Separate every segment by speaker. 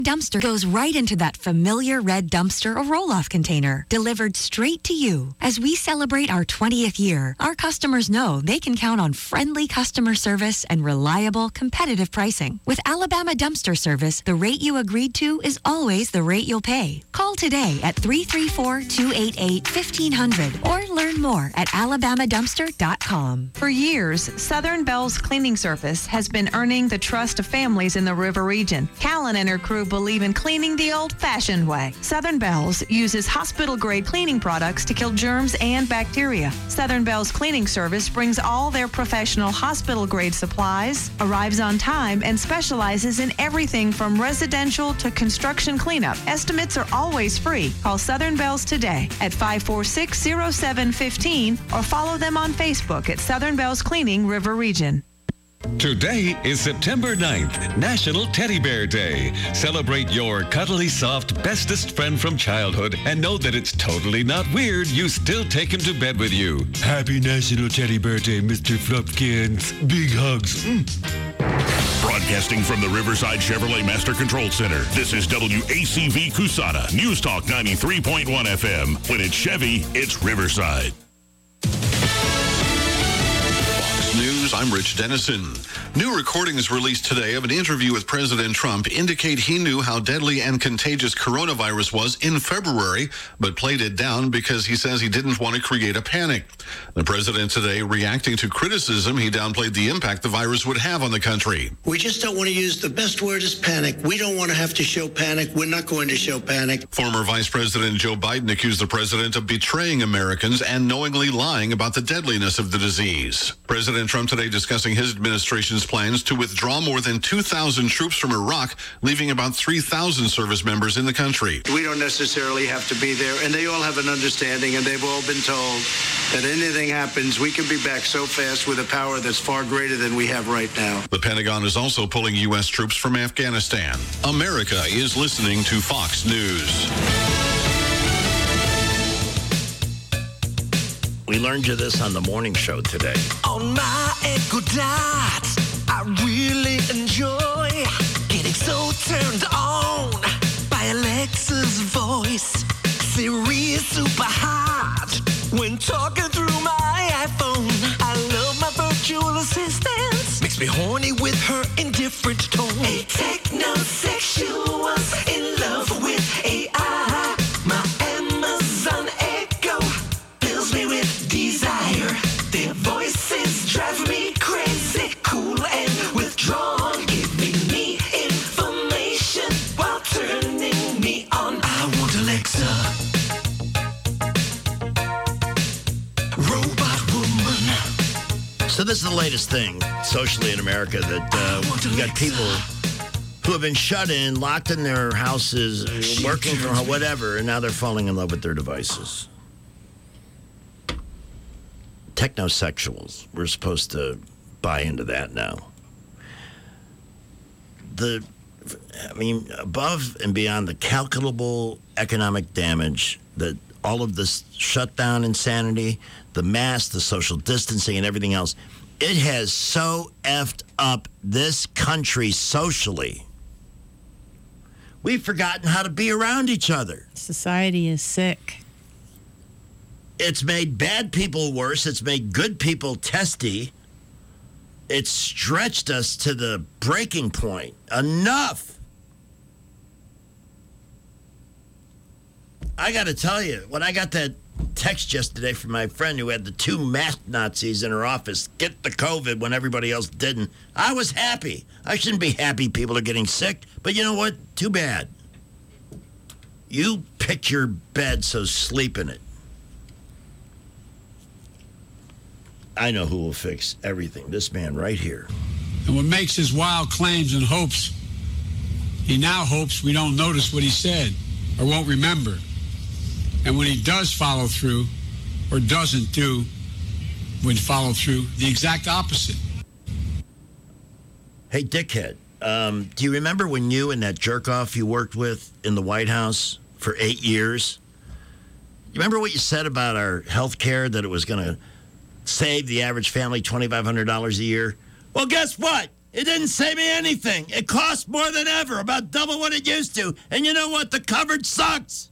Speaker 1: Dumpster goes right into that familiar red dumpster or roll-off container, delivered straight to you. As we celebrate our 20th year, our customers know they can count on friendly customer service and reliable, competitive pricing. With Alabama Dumpster Service, the rate you agreed to is always the rate you'll pay. Call today at 334-288-1500 or learn more at alabamadumpster.com.
Speaker 2: For years, Southern Bell's cleaning service has been earning the trust of families in the river region. Callan and her crew believe in cleaning the old-fashioned way. Southern Bell's uses hospital-grade cleaning products to kill germs and bacteria. Southern Bell's cleaning service brings all their professional hospital-grade supplies, arrives on time, and specializes in everything from residential to construction cleanup. Estimates are always free. Call Southern Bell's today at 546-0715 or follow them on Facebook at Southern Bell's Cleaning River Region.
Speaker 3: Today is September 9th, National Teddy Bear Day. Celebrate your cuddly, soft, bestest friend from childhood and know that it's totally not weird you still take him to bed with you.
Speaker 4: Happy National Teddy Bear Day, Mr. Fluffkins. Big hugs.
Speaker 5: Broadcasting from the Riverside Chevrolet Master Control Center, this is WACV Cusana, News Talk 93.1 FM. When it's Chevy, it's Riverside.
Speaker 6: News, I'm Rich Dennison. New recordings released today of an interview with President Trump indicate he knew how deadly and contagious coronavirus was in February, but played it down because he says he didn't want to create a panic. The president today, reacting to criticism, he downplayed the impact the virus would have on the country.
Speaker 7: We just don't want to use the best word is panic. We don't want to have to show panic. We're not going to show panic.
Speaker 6: Former Vice President Joe Biden accused the president of betraying Americans and knowingly lying about the deadliness of the disease. President Trump today discussing his administration's plans to withdraw more than 2,000 troops from Iraq, leaving about 3,000 service members in the country.
Speaker 7: We don't necessarily have to be there, and they all have an understanding, and they've all been told that anything happens, we can be back so fast with a power that's far greater than we have right now.
Speaker 6: The Pentagon is also pulling U.S. troops from Afghanistan. America is listening to Fox News.
Speaker 8: We learned you this on the morning show today.
Speaker 9: On my Echo Dot, I really enjoy getting so turned on by Alexa's voice. Siri is super hot when talking through my iPhone. I love my virtual assistant. Makes me horny with her indifferent tone. A technosexual's in love with AI. My Amazon Echo fills me with desire. Their voices drive me crazy, cool and withdrawn, giving me information while turning me on. I want Alexa, robot woman.
Speaker 8: So this is the latest thing socially in America that we got people who have been shut in, locked in their houses, working from whatever, and now they're falling in love with their devices. Technosexuals. We're supposed to buy into that now. Above and beyond the calculable economic damage that all of this shutdown insanity, the mask, the social distancing, and everything else, it has so effed up this country socially. We've forgotten how to be around each other.
Speaker 10: Society is sick.
Speaker 8: It's made bad people worse. It's made good people testy. It's stretched us to the breaking point. Enough. I got to tell you, when I got that text yesterday from my friend who had the two mask Nazis in her office get the COVID when everybody else didn't, I was happy. I shouldn't be happy people are getting sick, but you know what? Too bad. You pick your bed, so sleep in it. I know who will fix everything. This man right here.
Speaker 11: And what makes his wild claims and hopes, he now hopes we don't notice what he said or won't remember. And when he does follow through or doesn't do, would follow through, the exact opposite.
Speaker 8: Hey, dickhead, do you remember when you and that jerk-off you worked with in the White House for 8 years? You remember what you said about our health care, that it was going to save the average family $2,500 a year? Well, guess what? It didn't save me anything. It costs more than ever, about double what it used to. And you know what? The coverage sucks.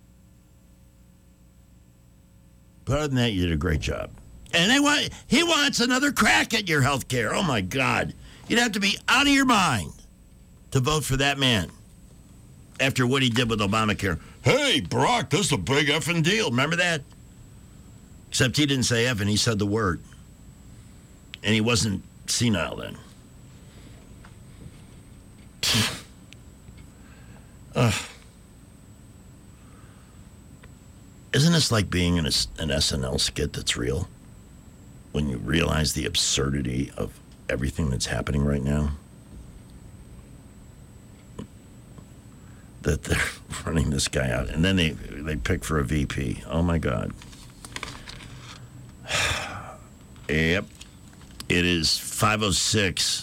Speaker 8: But other than that, you did a great job. And he wants another crack at your health care. Oh, my God. You'd have to be out of your mind to vote for that man after what he did with Obamacare. Hey, Brock, this is a big effing deal. Remember that? Except he didn't say effing, he said the word. And he wasn't senile then. Isn't this like being in an SNL skit that's real? When you realize the absurdity of everything that's happening right now? That they're running this guy out. And then they pick for a VP. Oh, my God. Yep. It is 5:06.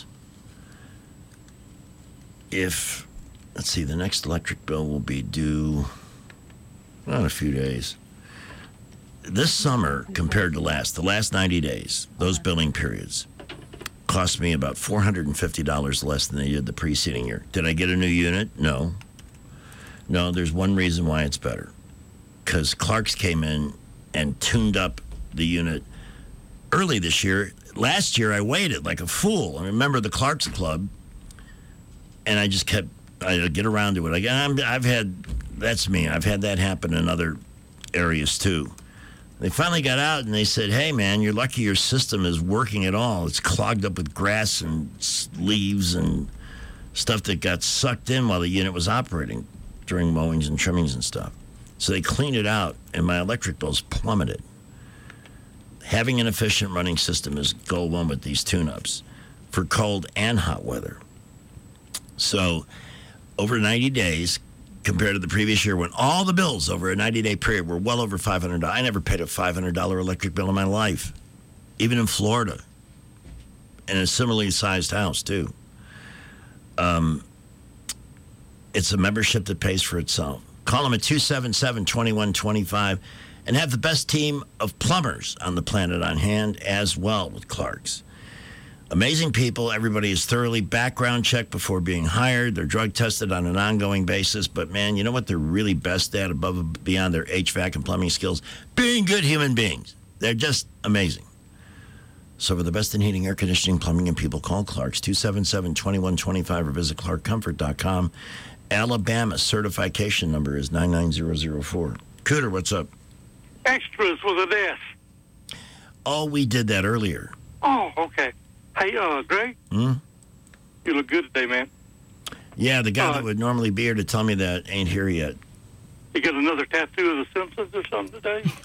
Speaker 8: Let's see, the next electric bill will be due in a few days. This summer, compared to the last 90 days, those billing periods cost me about $450 less than they did the preceding year. Did I get a new unit? No. No, there's one reason why it's better. Because Clark's came in and tuned up the unit early this year. Last year, I waited like a fool. I remember the Clark's Club, and I just I'd get around to it. That's me. I've had that happen in other areas, too. They finally got out, and they said, hey, man, you're lucky your system is working at all. It's clogged up with grass and leaves and stuff that got sucked in while the unit was operating during mowings and trimmings and stuff. So they cleaned it out, and my electric bills plummeted. Having an efficient running system is goal one with these tune-ups for cold and hot weather. So over 90 days, compared to the previous year, when all the bills over a 90-day period were well over $500. I never paid a $500 electric bill in my life, even in Florida, in a similarly sized house, too. It's a membership that pays for itself. Call them at 277-2125 and have the best team of plumbers on the planet on hand as well with Clark's. Amazing people. Everybody is thoroughly background checked before being hired. They're drug tested on an ongoing basis. But, man, you know what they're really best at above and beyond their HVAC and plumbing skills? Being good human beings. They're just amazing. So for the best in heating, air conditioning, plumbing, and people, call Clark's 277-2125 or visit clarkcomfort.com. Alabama certification number is 99004. Cooter, what's up?
Speaker 12: Extras with an S.
Speaker 8: Oh, we did that earlier.
Speaker 12: Oh, okay. Hey, Greg? You look good today, man.
Speaker 8: Yeah, the guy that would normally be here to tell me that ain't here yet.
Speaker 12: You got another tattoo of the Simpsons or something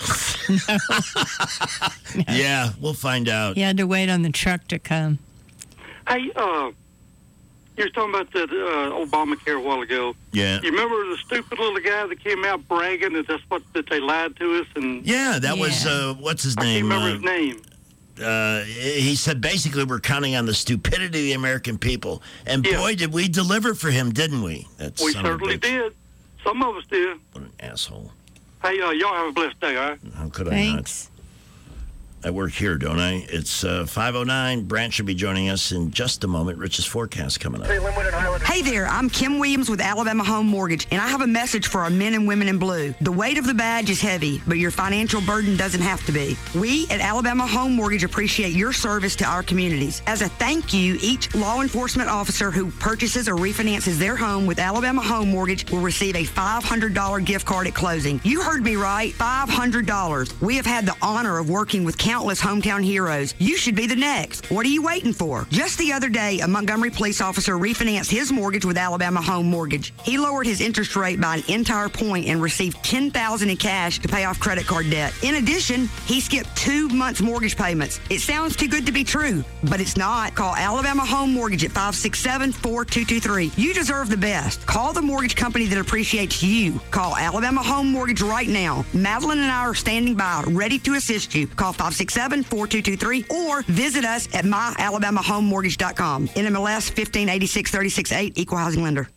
Speaker 12: today?
Speaker 8: No. Yeah, we'll find out.
Speaker 10: You had to wait on the truck to come.
Speaker 12: Hey, you were talking about that Obamacare a while ago.
Speaker 8: Yeah.
Speaker 12: You remember the stupid little guy that came out bragging that that they lied to us? And
Speaker 8: yeah, that was, what's his name?
Speaker 12: I can't remember his name.
Speaker 8: He said basically we're counting on the stupidity of the American people. And boy, did we deliver for him, didn't we?
Speaker 12: We certainly did. Some of us did.
Speaker 8: What an asshole.
Speaker 12: Hey, y'all have a blessed day, all right?
Speaker 8: How could I not? I work here, don't I? It's 5:09. Brant should be joining us in just a moment. Rich's forecast coming up.
Speaker 13: Hey there, I'm Kim Williams with Alabama Home Mortgage, and I have a message for our men and women in blue. The weight of the badge is heavy, but your financial burden doesn't have to be. We at Alabama Home Mortgage appreciate your service to our communities. As a thank you, each law enforcement officer who purchases or refinances their home with Alabama Home Mortgage will receive a $500 gift card at closing. You heard me right, $500. We have had the honor of working with countless hometown heroes. You should be the next. What are you waiting for? Just the other day, a Montgomery police officer refinanced his mortgage with Alabama Home Mortgage. He lowered his interest rate by an entire point and received $10,000 in cash to pay off credit card debt. In addition, he skipped 2 months mortgage payments. It sounds too good to be true, but it's not. Call Alabama Home Mortgage at 567-4223. You deserve the best. Call the mortgage company that appreciates you. Call Alabama Home Mortgage right now. Madeline and I are standing by, ready to assist you. Call 567-4223 or visit us at myalabamahomemortgage.com. NMLS 158636-8, Equal Housing Lender.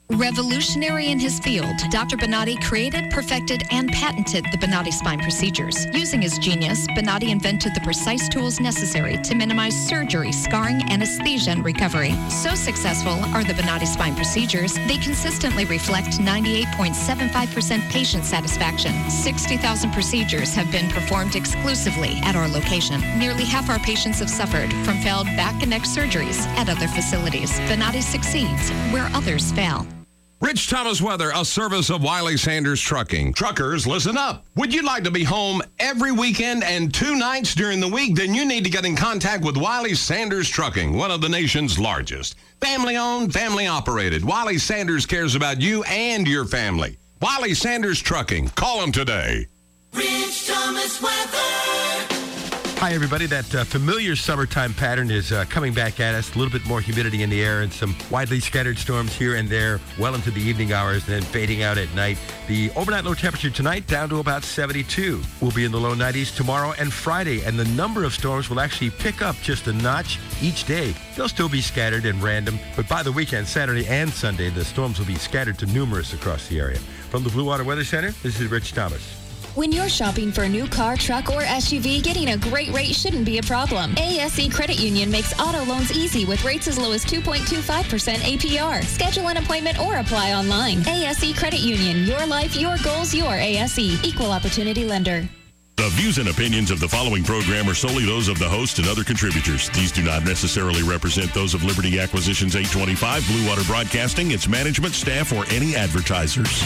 Speaker 14: Revolutionary in his field, Dr. Bonatti created, perfected, and patented the Bonatti spine procedures. Using his genius, Bonatti invented the precise tools necessary to minimize surgery, scarring, anesthesia, and recovery. So successful are the Bonatti spine procedures, they consistently reflect 98.75% patient satisfaction. 60,000 procedures have been performed exclusively at our location. Nearly half our patients have suffered from failed back and neck surgeries at other facilities. Bonatti succeeds where others fail.
Speaker 15: Rich Thomas weather, a service of Wiley Sanders Trucking. Truckers, listen up. Would you like to be home every weekend and 2 nights during the week? Then you need to get in contact with Wiley Sanders Trucking, one of the nation's largest. Family-owned, family-operated. Wiley Sanders cares about you and your family. Wiley Sanders Trucking. Call them today.
Speaker 9: Rich Thomas weather.
Speaker 16: Hi, everybody. That familiar summertime pattern is coming back at us. A little bit more humidity in the air and some widely scattered storms here and there well into the evening hours, and then fading out at night. The overnight low temperature tonight down to about 72. We'll be in the low 90s tomorrow and Friday, and the number of storms will actually pick up just a notch each day. They'll still be scattered and random, but by the weekend, Saturday and Sunday, the storms will be scattered to numerous across the area. From the Blue Water Weather Center, this is Rich Thomas.
Speaker 17: When you're shopping for a new car, truck, or SUV, getting a great rate shouldn't be a problem. ASE Credit Union makes auto loans easy with rates as low as 2.25% APR. Schedule an appointment or apply online. ASE Credit Union. Your life, your goals, your ASE. Equal Opportunity Lender.
Speaker 5: The views and opinions of the following program are solely those of the host and other contributors. These do not necessarily represent those of Liberty Acquisitions 825, Blue Water Broadcasting, its management, staff, or any advertisers.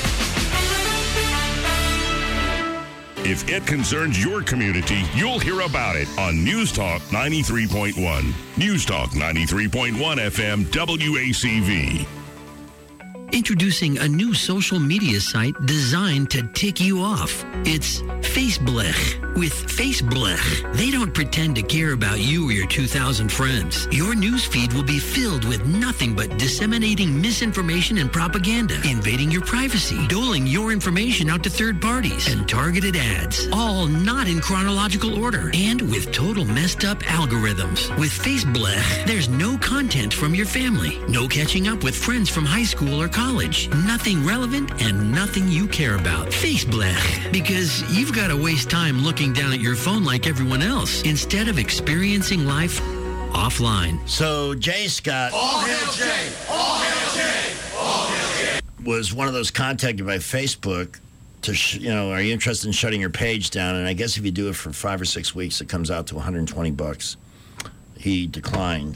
Speaker 5: If it concerns your community, you'll hear about it on News Talk 93.1. News Talk 93.1 FM WACV.
Speaker 18: Introducing a new social media site designed to tick you off. It's Faceblech. With Faceblech, they don't pretend to care about you or your 2,000 friends. Your newsfeed will be filled with nothing but disseminating misinformation and propaganda, invading your privacy, doling your information out to third parties, and targeted ads, all not in chronological order, and with total messed up algorithms. With Faceblech, there's no content from your family, no catching up with friends from high school or college, nothing relevant, and nothing you care about. Faceblech, because you've got to waste time looking down at your phone like everyone else instead of experiencing life offline.
Speaker 8: So Jay Scott
Speaker 9: All hail Jay! All hail Jay! All hail Jay!
Speaker 8: was one of those contacted by Facebook to, are you interested in shutting your page down? And I guess if you do it for 5 or 6 weeks, it comes out to $120. He declined.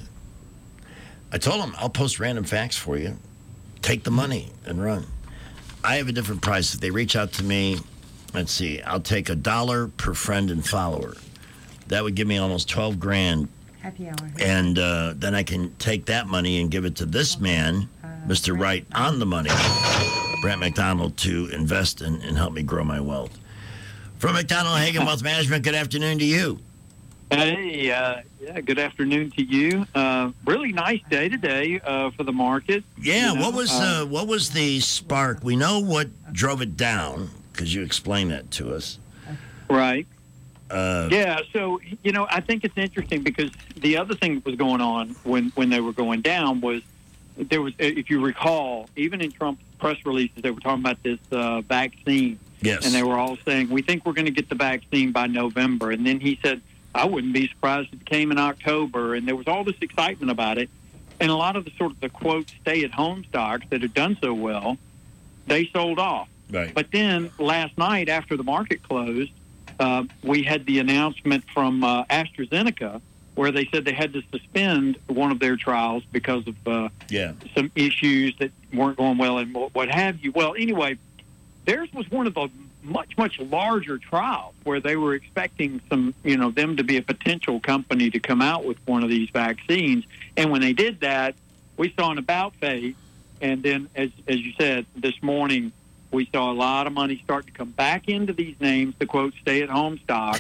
Speaker 8: I told him, I'll post random facts for you. Take the money and run. I have a different price. If they reach out to me, let's see, I'll take $1 per friend and follower. That would give me almost $12,000.
Speaker 19: Happy hour.
Speaker 8: And then I can take that money and give it to this man, Mr. Right on the money, Brent McDonald, to invest and help me grow my wealth. From McDonald Hagen Wealth Management, good afternoon to you.
Speaker 20: Hey, good afternoon to you. Really nice day today for the market.
Speaker 8: Yeah, what was the spark? We know what drove it down because you explained that to us.
Speaker 20: Right. Yeah, so, I think it's interesting because the other thing that was going on when they were going down was there was, if you recall, even in Trump's press releases, they were talking about this vaccine.
Speaker 8: Yes.
Speaker 20: And they were all saying, we think we're going to get the vaccine by November. And then he said, I wouldn't be surprised if it came in October. And there was all this excitement about it. And a lot of the sort of the, quote, stay-at-home stocks that had done so well, they sold off.
Speaker 8: Right.
Speaker 20: But then last night after the market closed, we had the announcement from AstraZeneca where they said they had to suspend one of their trials because of some issues that weren't going well and what have you. Well, anyway, theirs was one of the much, much larger trials where they were expecting them to be a potential company to come out with one of these vaccines. And when they did that, we saw an about face. And then, as you said, this morning, we saw a lot of money start to come back into these names, the quote, stay-at-home stock.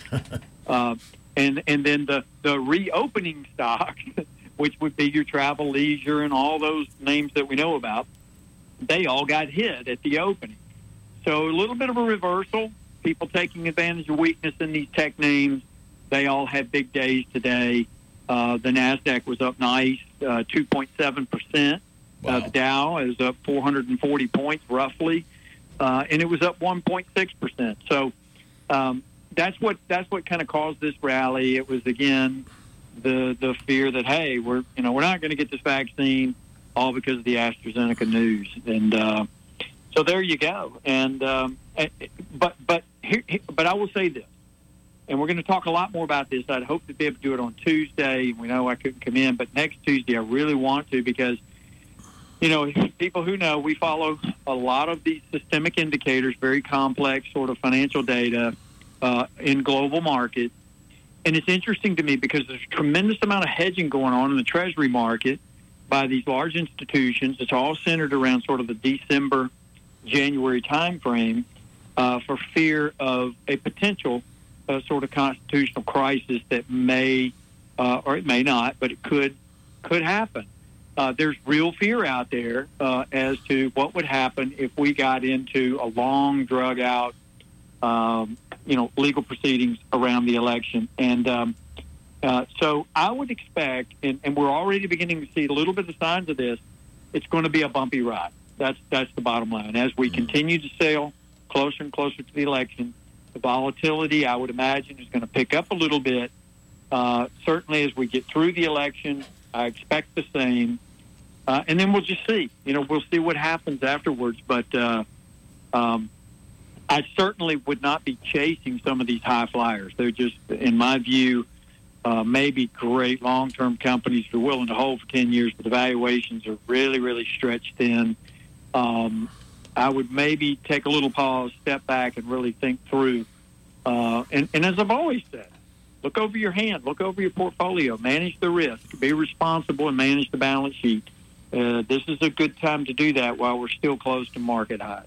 Speaker 20: And then the reopening stock, which would be your travel, leisure, and all those names that we know about, they all got hit at the opening. So a little bit of a reversal, people taking advantage of weakness in these tech names. They all had big days today. The NASDAQ was up nice, 2.7%. The Dow is up 440 points roughly, and it was up 1.6%. So that's what kind of caused this rally. It was again the fear that, hey, we're not going to get this vaccine, all because of the AstraZeneca news, and so there you go. And but I will say this, and we're going to talk a lot more about this. I'd hope to be able to do it on Tuesday. We know I couldn't come in, but next Tuesday I really want to, because people who know, we follow a lot of these systemic indicators, very complex sort of financial data in global markets. And it's interesting to me because there's a tremendous amount of hedging going on in the Treasury market by these large institutions. It's all centered around sort of the December, January time frame for fear of a potential sort of constitutional crisis that may, or it may not, but it could happen. There's real fear out there as to what would happen if we got into a long, drug-out legal proceedings around the election. And so I would expect, and we're already beginning to see a little bit of signs of this, it's going to be a bumpy ride. That's the bottom line. As we continue to sail closer and closer to the election, the volatility, I would imagine, is going to pick up a little bit. Certainly as we get through the election, I expect the same. And then we'll just see. We'll see what happens afterwards. But I certainly would not be chasing some of these high flyers. They're just, in my view, maybe great long-term companies who are willing to hold for 10 years, but the valuations are really, really stretched thin. I would maybe take a little pause, step back, and really think through. And as I've always said, look over your hand, look over your portfolio, manage the risk, be responsible, and manage the balance sheet. This is a good time to do that while we're still close to market highs.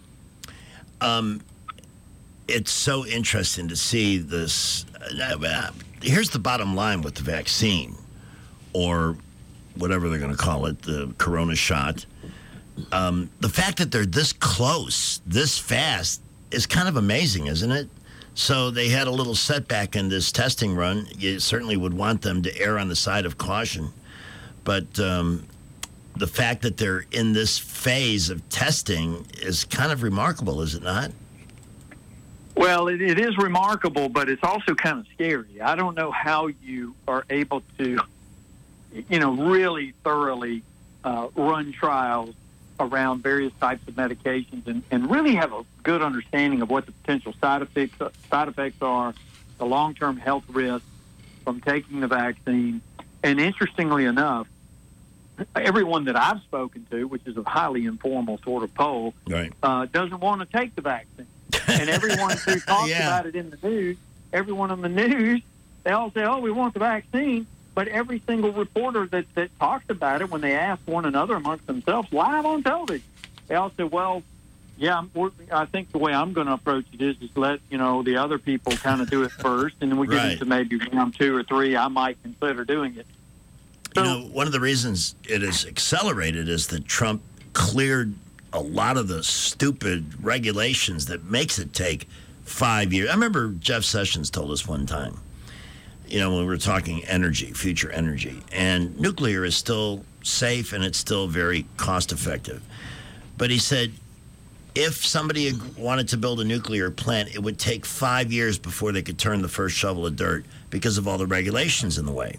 Speaker 8: It's so interesting to see this. Here's the bottom line with the vaccine, or whatever they're going to call it, the corona shot. The fact that they're this close, this fast, is kind of amazing, isn't it? So they had a little setback in this testing run. You certainly would want them to err on the side of caution. But the fact that they're in this phase of testing is kind of remarkable, is it not?
Speaker 20: Well, it is remarkable, but it's also kind of scary. I don't know how you are able to, really thoroughly run trials around various types of medications and really have a good understanding of what the potential side effects are, the long-term health risks from taking the vaccine. And interestingly enough, everyone that I've spoken to, which is a highly informal sort of poll,
Speaker 8: right,
Speaker 20: doesn't want to take the vaccine. And everyone who talks about it in the news, everyone on the news, they all say, oh, we want the vaccine. But every single reporter that talks about it, when they ask one another amongst themselves live on television, they all say, well, yeah, I think the way I'm going to approach it is let, the other people kind of do it first. And then we get into maybe round 2 or 3, I might consider doing it. So,
Speaker 8: one of the reasons it is accelerated is that Trump cleared a lot of the stupid regulations that makes it take 5 years. I remember Jeff Sessions told us one time, when we were talking energy, future energy, and nuclear is still safe and it's still very cost effective. But he said, if somebody wanted to build a nuclear plant, it would take 5 years before they could turn the first shovel of dirt because of all the regulations in the way.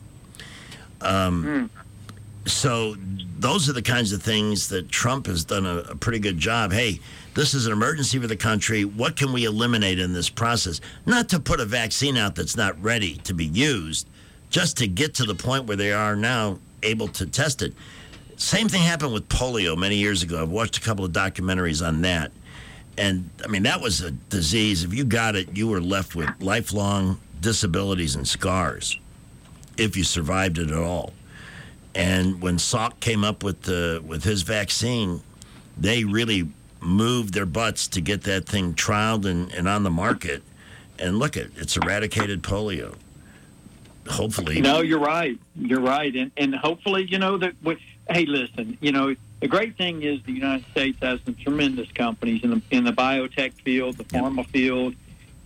Speaker 8: So those are the kinds of things that Trump has done a pretty good job. Hey, this is an emergency for the country. What can we eliminate in this process? Not to put a vaccine out that's not ready to be used, just to get to the point where they are now able to test it. Same thing happened with polio many years ago. I've watched a couple of documentaries on that. And, that was a disease. If you got it, you were left with lifelong disabilities and scars if you survived it at all. And when Salk came up with his vaccine, they really moved their butts to get that thing trialed and on the market. And look, it's eradicated polio. Hopefully.
Speaker 20: No, you're right. You're right. And hopefully, hey, listen, the great thing is the United States has some tremendous companies in the biotech field, the pharma field.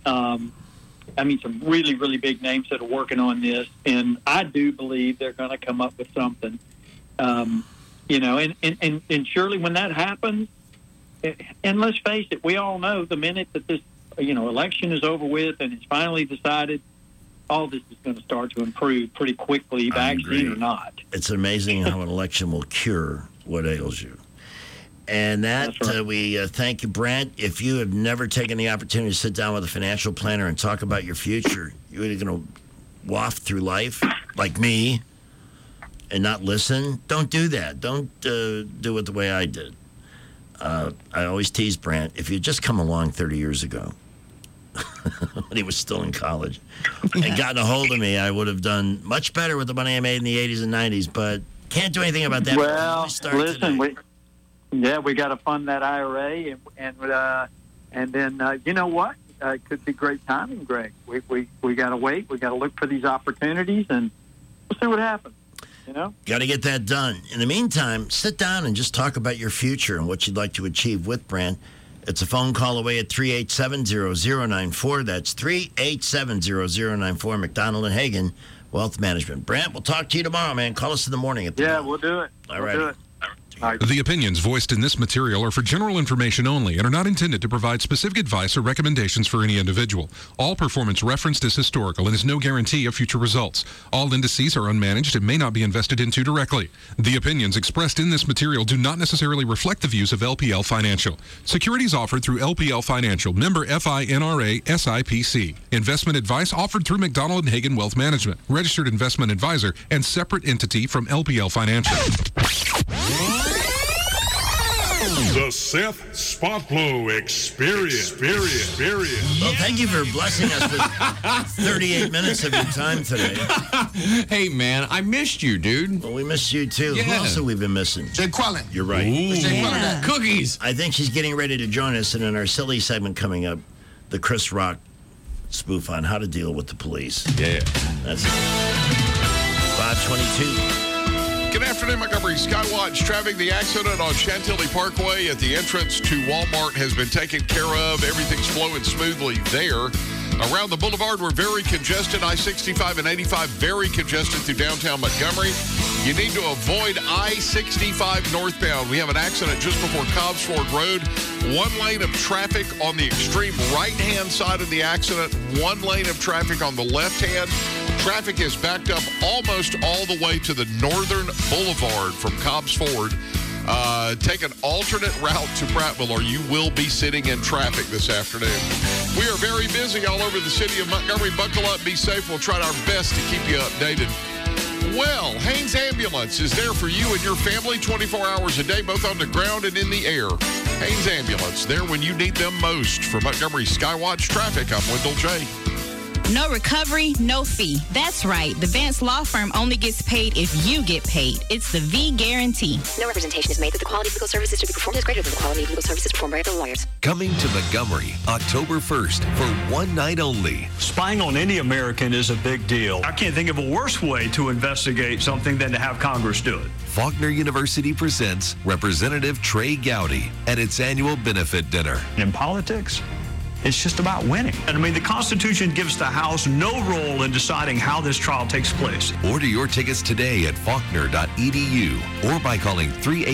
Speaker 20: Some really, really big names that are working on this, and I do believe they're going to come up with something. And surely when that happens, and let's face it, we all know the minute that this, election is over with and it's finally decided, all this is going to start to improve pretty quickly, vaccine or not.
Speaker 8: It's amazing how an election will cure what ails you. And that, right. We thank you, Brent. If you have never taken the opportunity to sit down with a financial planner and talk about your future, you're either going to waft through life like me and not listen. Don't do that. Don't do it the way I did. I always tease Brent, if you'd just come along 30 years ago, when he was still in college, and gotten a hold of me, I would have done much better with the money I made in the 80s and 90s, but can't do anything about that.
Speaker 20: Well, listen, we got to fund that IRA, and then you know what? It could be great timing, Greg. We got to wait. We got to look for these opportunities, and we'll see what happens.
Speaker 8: Got to get that done. In the meantime, sit down and just talk about your future and what you'd like to achieve with Brent. It's a phone call away at 387-0094. That's 387-0094. McDonald and Hagen Wealth Management. Brent, we'll talk to you tomorrow, man. Call us in the morning.
Speaker 20: We'll do it.
Speaker 8: All right.
Speaker 19: The opinions voiced in this material are for general information only and are not intended to provide specific advice or recommendations for any individual. All performance referenced is historical and is no guarantee of future results. All indices are unmanaged and may not be invested into directly. The opinions expressed in this material do not necessarily reflect the views of LPL Financial. Securities offered through LPL Financial, member FINRA SIPC. Investment advice offered through McDonald and Hagen Wealth Management, registered investment advisor and separate entity from LPL Financial.
Speaker 21: The Seth Spotlow Experience.
Speaker 8: Well, thank you for blessing us with 38 minutes of your time today.
Speaker 15: Hey, man, I missed you, dude.
Speaker 8: Well, we missed you, too.
Speaker 15: Yeah.
Speaker 8: Who else have we been missing?
Speaker 21: Jay Quellen.
Speaker 8: You're right.
Speaker 21: Jay Quellen.
Speaker 15: Cookies.
Speaker 8: I think she's getting ready to join us, and in our silly segment coming up, the Chris Rock spoof on how to deal with the police.
Speaker 15: Yeah.
Speaker 8: That's it. 522.
Speaker 5: Good afternoon, Montgomery Skywatch. Traffic, the accident on Chantilly Parkway at the entrance to Walmart has been taken care of. Everything's flowing smoothly there. Around the boulevard, we're very congested. I-65 and 85 very congested through downtown Montgomery. You need to avoid I-65 northbound. We have an accident just before Cobbs Ford Road. One lane of traffic on the extreme right-hand side of the accident. One lane of traffic on the left-hand. Traffic is backed up almost all the way to the northern boulevard from Cobbs Ford. Take an alternate route to Prattville or you will be sitting in traffic this afternoon. We are very busy all over the city of Montgomery. Buckle up, be safe. We'll try our best to keep you updated. Well, Haynes Ambulance is there for you and your family 24 hours a day, both on the ground and in the air. Haynes Ambulance, there when you need them most. For Montgomery Skywatch Traffic, I'm Wendell J.
Speaker 22: No recovery, no fee. That's right. The Vance Law Firm only gets paid if you get paid. It's the V Guarantee.
Speaker 23: No representation is made that the quality of legal services to be performed is greater than the quality of legal services performed by other lawyers.
Speaker 24: Coming to Montgomery, October 1st for one night only.
Speaker 25: Spying on any American is a big deal. I can't think of a worse way to investigate something than to have Congress do it.
Speaker 24: Faulkner University presents Representative Trey Gowdy at its annual benefit dinner.
Speaker 25: In politics, it's just about winning. And I mean, the Constitution gives the House no role in deciding how this trial takes place.
Speaker 24: Order your tickets today at faulkner.edu or by calling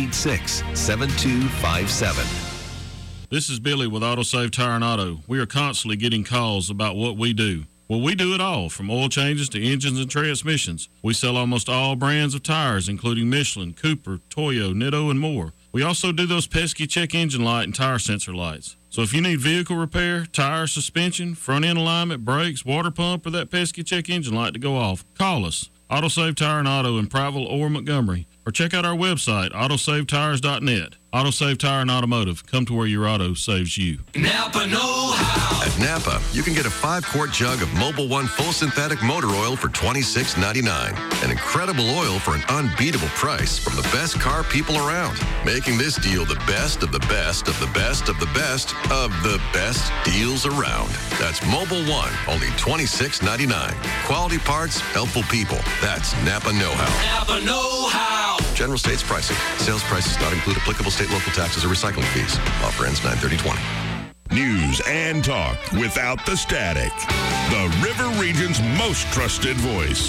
Speaker 24: 386-7257.
Speaker 26: This is Billy with AutoSave Tire and Auto. We are constantly getting calls about what we do. Well, we do it all, from oil changes to engines and transmissions. We sell almost all brands of tires, including Michelin, Cooper, Toyo, Nitto, and more. We also do those pesky check engine light and tire sensor lights. So if you need vehicle repair, tire, suspension, front-end alignment, brakes, water pump, or that pesky check engine light to go off, call us. AutoSave Tire and Auto in Prattville or Montgomery. Or check out our website, autosavetires.net. AutoSave Tire and Automotive. Come to where your auto saves you.
Speaker 24: Napa know-how. At Napa, you can get a 5-quart jug of Mobil 1 full synthetic motor oil for $26.99. An incredible oil for an unbeatable price from the best car people around. Making this deal the best of the best of the best of the best of the best deals around. That's Mobil 1, only $26.99. Quality parts, helpful people. That's Napa know-how.
Speaker 9: Napa know-how.
Speaker 24: General States pricing. Sales prices not include applicable state, local taxes, or recycling fees. Offer ends 9/30/20.
Speaker 5: News and talk without the static. The River Region's most trusted voice.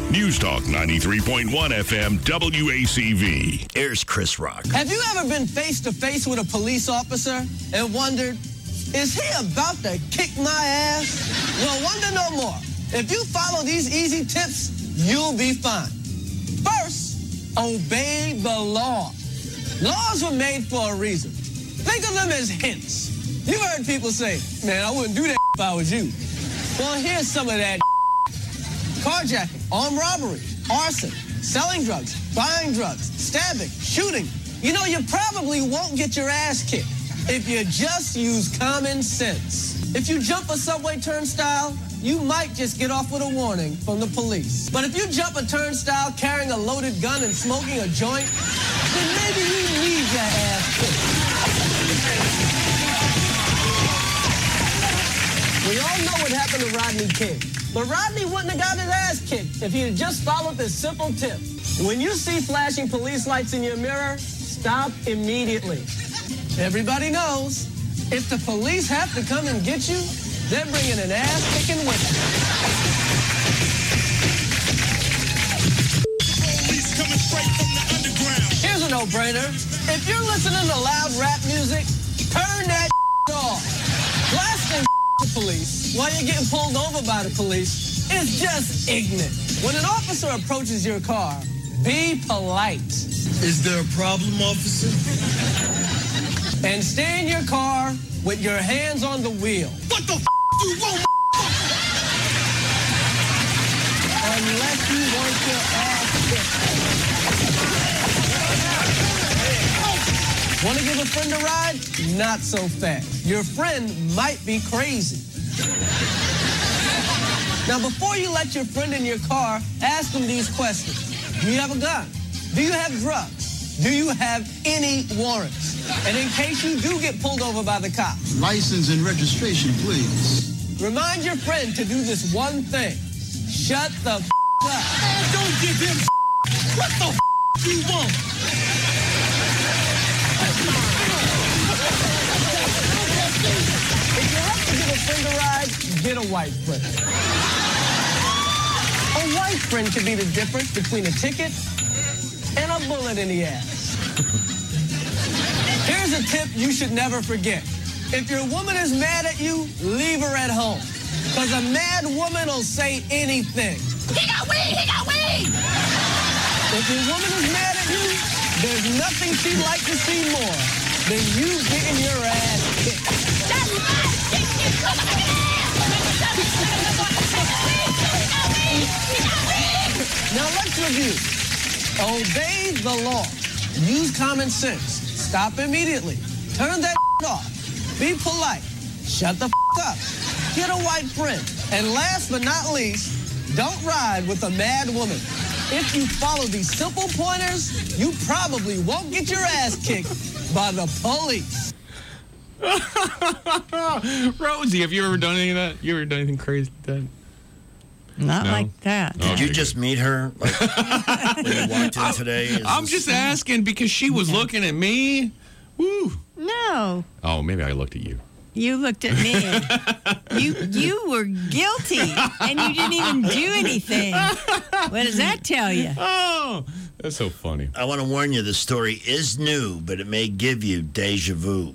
Speaker 5: News Talk 93.1 FM WACV.
Speaker 8: Here's Chris Rock.
Speaker 1: Have you ever been face to face with a police officer and wondered, is he about to kick my ass? Well, wonder no more. If you follow these easy tips, you'll be fine. First, obey the law. Laws were made for a reason. Think of them as hints. You've heard people say, man, I wouldn't do that if I was you. Well, here's some of that. Carjacking, armed robbery, arson, selling drugs, buying drugs, stabbing, shooting. You know, you probably won't get your ass kicked if you just use common sense. If you jump a subway turnstile, you might just get off with a warning from the police. But if you jump a turnstile carrying a loaded gun and smoking a joint, then maybe you need your ass kicked. We all know what happened to Rodney King. But Rodney wouldn't have gotten his ass kicked if he had just followed this simple tip. When you see flashing police lights in your mirror, stop immediately. Everybody knows, if the police have to come and get you, they're bringing an ass-kicking with them. Here's a no-brainer. If you're listening to loud rap music, turn that off. Blasting the police while you're getting pulled over by the police is just ignorant. When an officer approaches your car, be polite. Is there a problem, officer? And stay in your car with your hands on the wheel. What the you want? Unless you want your ass kicked. Want to give a friend a ride? Not so fast. Your friend might be crazy. Now, before you let your friend in your car, ask them these questions. Do you have a gun? Do you have drugs? Do you have any warrants? And in case you do get pulled over by the cops,
Speaker 2: license and registration, please.
Speaker 1: Remind your friend to do this one thing. Shut the up.
Speaker 2: Man, don't give him what the you want?
Speaker 1: If you have to give a friend a ride, get a white friend. A white friend can be the difference between a ticket and a bullet in the ass. Here's a tip you should never forget. If your woman is mad at you, leave her at home. Because a mad woman will say anything.
Speaker 9: He got weed! He got weed!
Speaker 1: If your woman is mad at you, there's nothing she'd like to see more than you getting your ass kicked.
Speaker 9: That's right!
Speaker 1: Now let's review. Obey the law. Use common sense. Stop immediately. Turn that off. Be polite. Shut the up. Get a white friend. And last but not least, don't ride with a mad woman. If you follow these simple pointers, you probably won't get your ass kicked by the police.
Speaker 3: Rosie, have you ever done any of that? You ever done anything crazy like that?
Speaker 10: Not like that.
Speaker 8: Did you just meet her when you walked in today?
Speaker 3: I'm just asking because she was looking at me. Woo.
Speaker 10: No.
Speaker 3: Oh, maybe I looked at you.
Speaker 10: You looked at me. You were guilty, and you didn't even do anything. What does that tell you?
Speaker 3: Oh, that's so funny.
Speaker 8: I want to warn you, the story is new, but it may give you deja vu.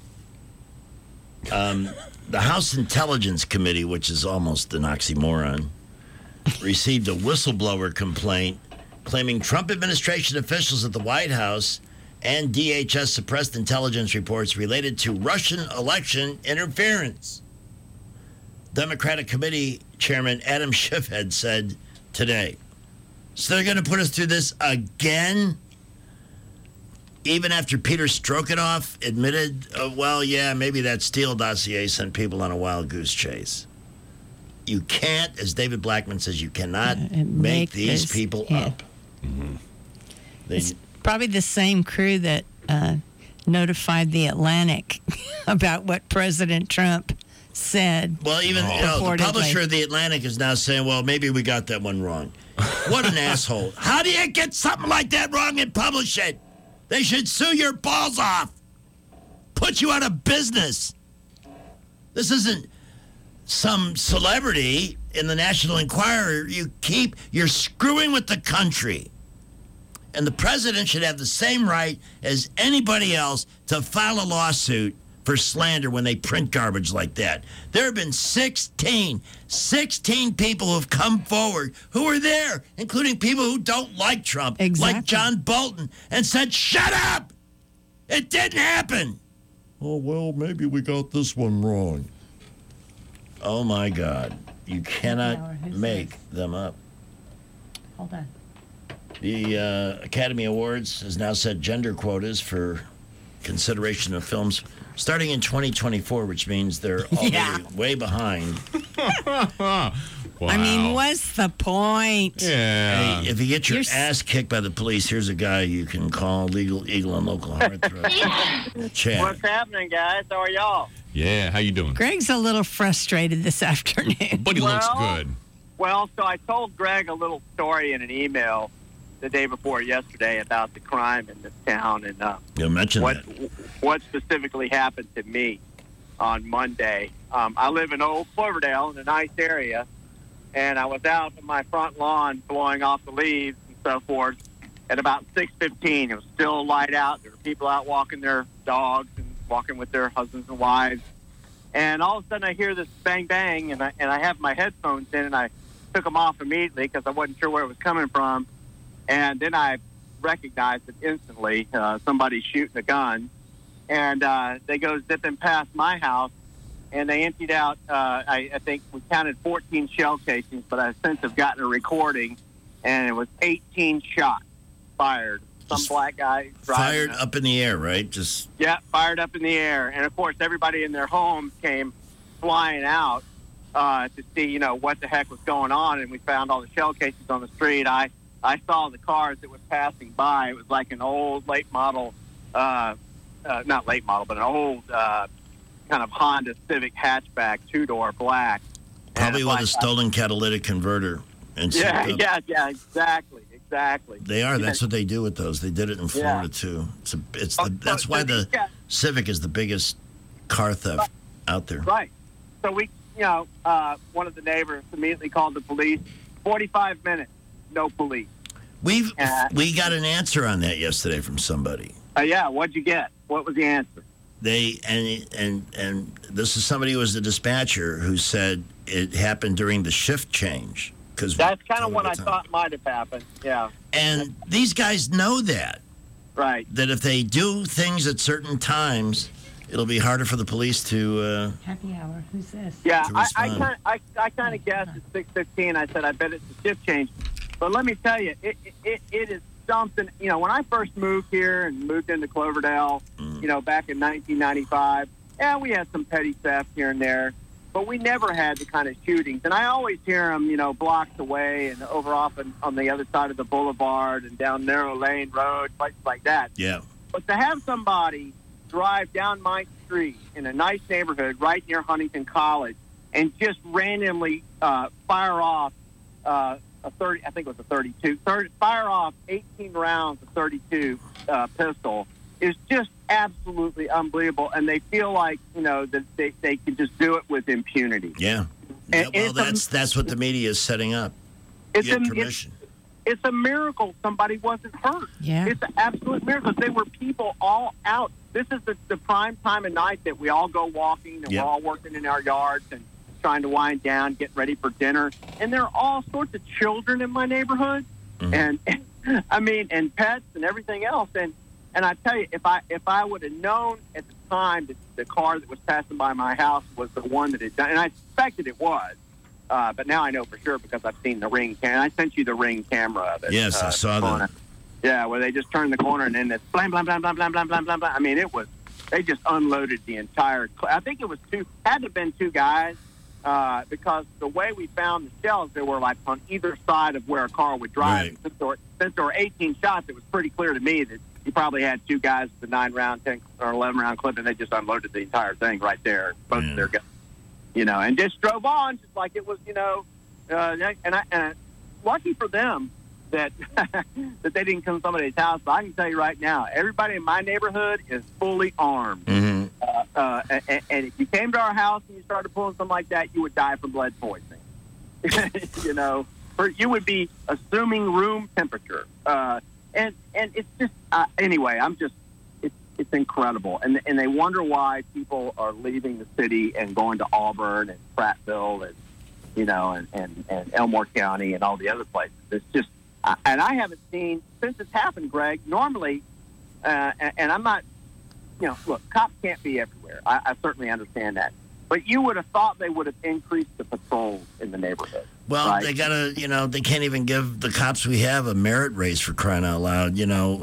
Speaker 8: The House Intelligence Committee, which is almost an oxymoron, received a whistleblower complaint claiming Trump administration officials at the White House and DHS suppressed intelligence reports related to Russian election interference. Democratic Committee Chairman Adam Schiff had said today. So they're going to put us through this again? Even after Peter Strokanoff admitted, well, yeah, maybe that Steele dossier sent people on a wild goose chase. You can't, as David Blackman says, you cannot make these people up.
Speaker 10: Mm-hmm. It's probably the same crew that notified the Atlantic about what President Trump said.
Speaker 8: Well, even the publisher of the Atlantic is now saying, well, maybe we got that one wrong. What an asshole. How do you get something like that wrong and publish it? They should sue your balls off. Put you out of business. This isn't some celebrity in the National Enquirer. You're screwing with the country. And the president should have the same right as anybody else to file a lawsuit for slander when they print garbage like that. There have been 16 people who have come forward who were there, including people who don't like Trump, like John Bolton, and said, shut up! It didn't happen! Oh, well, maybe we got this one wrong. Oh, my God. You cannot make them up.
Speaker 10: Hold on.
Speaker 8: The Academy Awards has now set gender quotas for consideration of films starting in 2024, which means they're already way behind.
Speaker 10: Wow. I mean, what's the point?
Speaker 8: Yeah. Hey, if you get your ass kicked by the police, here's a guy you can call Legal Eagle on local heartthrob. Chad.
Speaker 4: What's happening, guys? How are y'all?
Speaker 3: Yeah, how you doing?
Speaker 10: Greg's a little frustrated this afternoon.
Speaker 3: But he looks good.
Speaker 4: Well, so I told Greg a little story in an email the day before yesterday about the crime in this town and
Speaker 8: you mentioned
Speaker 4: what specifically happened to me on Monday. I live in Old Cloverdale in a nice area, and I was out on my front lawn blowing off the leaves and so forth at about 6:15. It was still light out. There were people out walking their dogs and walking with their husbands and wives. And all of a sudden I hear this bang, bang, and I have my headphones in, and I took them off immediately because I wasn't sure where it was coming from. And then I recognized it instantly, somebody shooting a gun. And they go zipping past my house, and they emptied out, I think we counted 14 shell casings, but I since have gotten a recording, and it was 18 shots fired. Some black guy
Speaker 8: fired up in the air, right?
Speaker 4: Yeah, fired up in the air. And, of course, everybody in their homes came flying out to see, what the heck was going on, and we found all the shell casings on the street. I saw the cars that was passing by. It was like an old late model, not late model, but an old kind of Honda Civic hatchback, two-door black.
Speaker 8: Probably with a stolen catalytic converter. And
Speaker 4: yeah, exactly.
Speaker 8: They are. That's what they do with those. They did it in Florida too. That's why the Civic is the biggest car theft out there.
Speaker 4: Right. So we, one of the neighbors immediately called the police. 45 minutes. No police.
Speaker 8: We got an answer on that yesterday from somebody.
Speaker 4: Yeah, what'd you get? What was the answer?
Speaker 8: And this is somebody who was the dispatcher who said it happened during the shift change.
Speaker 4: That's kind of what I thought might have happened. Yeah.
Speaker 8: And these guys know that.
Speaker 4: Right.
Speaker 8: That if they do things at certain times, it'll be harder for the police to.
Speaker 10: Happy hour. Who's this?
Speaker 4: Yeah, I kind of guessed at 6:15. I said I bet it's a shift change. But let me tell you, it is something. When I first moved here and moved into Cloverdale, back in 1995, we had some petty theft here and there, but we never had the kind of shootings. And I always hear them, blocks away and over off on the other side of the boulevard and down Narrow Lane Road, places like that.
Speaker 8: Yeah.
Speaker 4: But to have somebody drive down my street in a nice neighborhood right near Huntington College and just randomly fire off a 30, I think it was a 32, fire off 18 rounds of 32 pistol is just absolutely unbelievable. And they feel like, that they can just do it with impunity.
Speaker 8: Yeah. Well, that's what the media is setting up.
Speaker 4: It's a miracle somebody wasn't hurt.
Speaker 10: Yeah.
Speaker 4: It's an absolute miracle. They were people all out. This is the prime time of night that we all go walking and we're all working in our yards and trying to wind down, getting ready for dinner. And there are all sorts of children in my neighborhood, and pets and everything else. And I tell you, if I would have known at the time that the car that was passing by my house was the one that had done, and I suspected it was, but now I know for sure because I've seen the Ring camera. I sent you the Ring camera of it.
Speaker 8: Yes, I saw that.
Speaker 4: Yeah, where they just turned the corner and then it's blam, blam, blam, blam, blam, blam, blam, blam, blam. I mean, they just unloaded the entire, I think it was had to have been two guys. Because the way we found the shells, they were like on either side of where a car would drive. Right. Since there were 18 shots, it was pretty clear to me that you probably had two guys with a 9-round, 10 or 11-round clip, and they just unloaded the entire thing right there, both of their guns, and just drove on just like it was, and lucky for them that that they didn't come to somebody's house. But I can tell you right now, everybody in my neighborhood is fully armed. And if you came to our house and you started pulling something like that, you would die from lead poisoning. You know, you would be assuming room temperature. And it's just anyway. It's incredible, and they wonder why people are leaving the city and going to Auburn and Prattville and and Elmore County and all the other places. It's just, and I haven't seen since it's happened, Greg. Normally, and I'm not, look, cops can't be everywhere. I certainly understand that. But you would have thought they would have increased the patrols in the neighborhood.
Speaker 8: Well,
Speaker 4: right?
Speaker 8: they gotta, they can't even give the cops we have a merit raise, for crying out loud.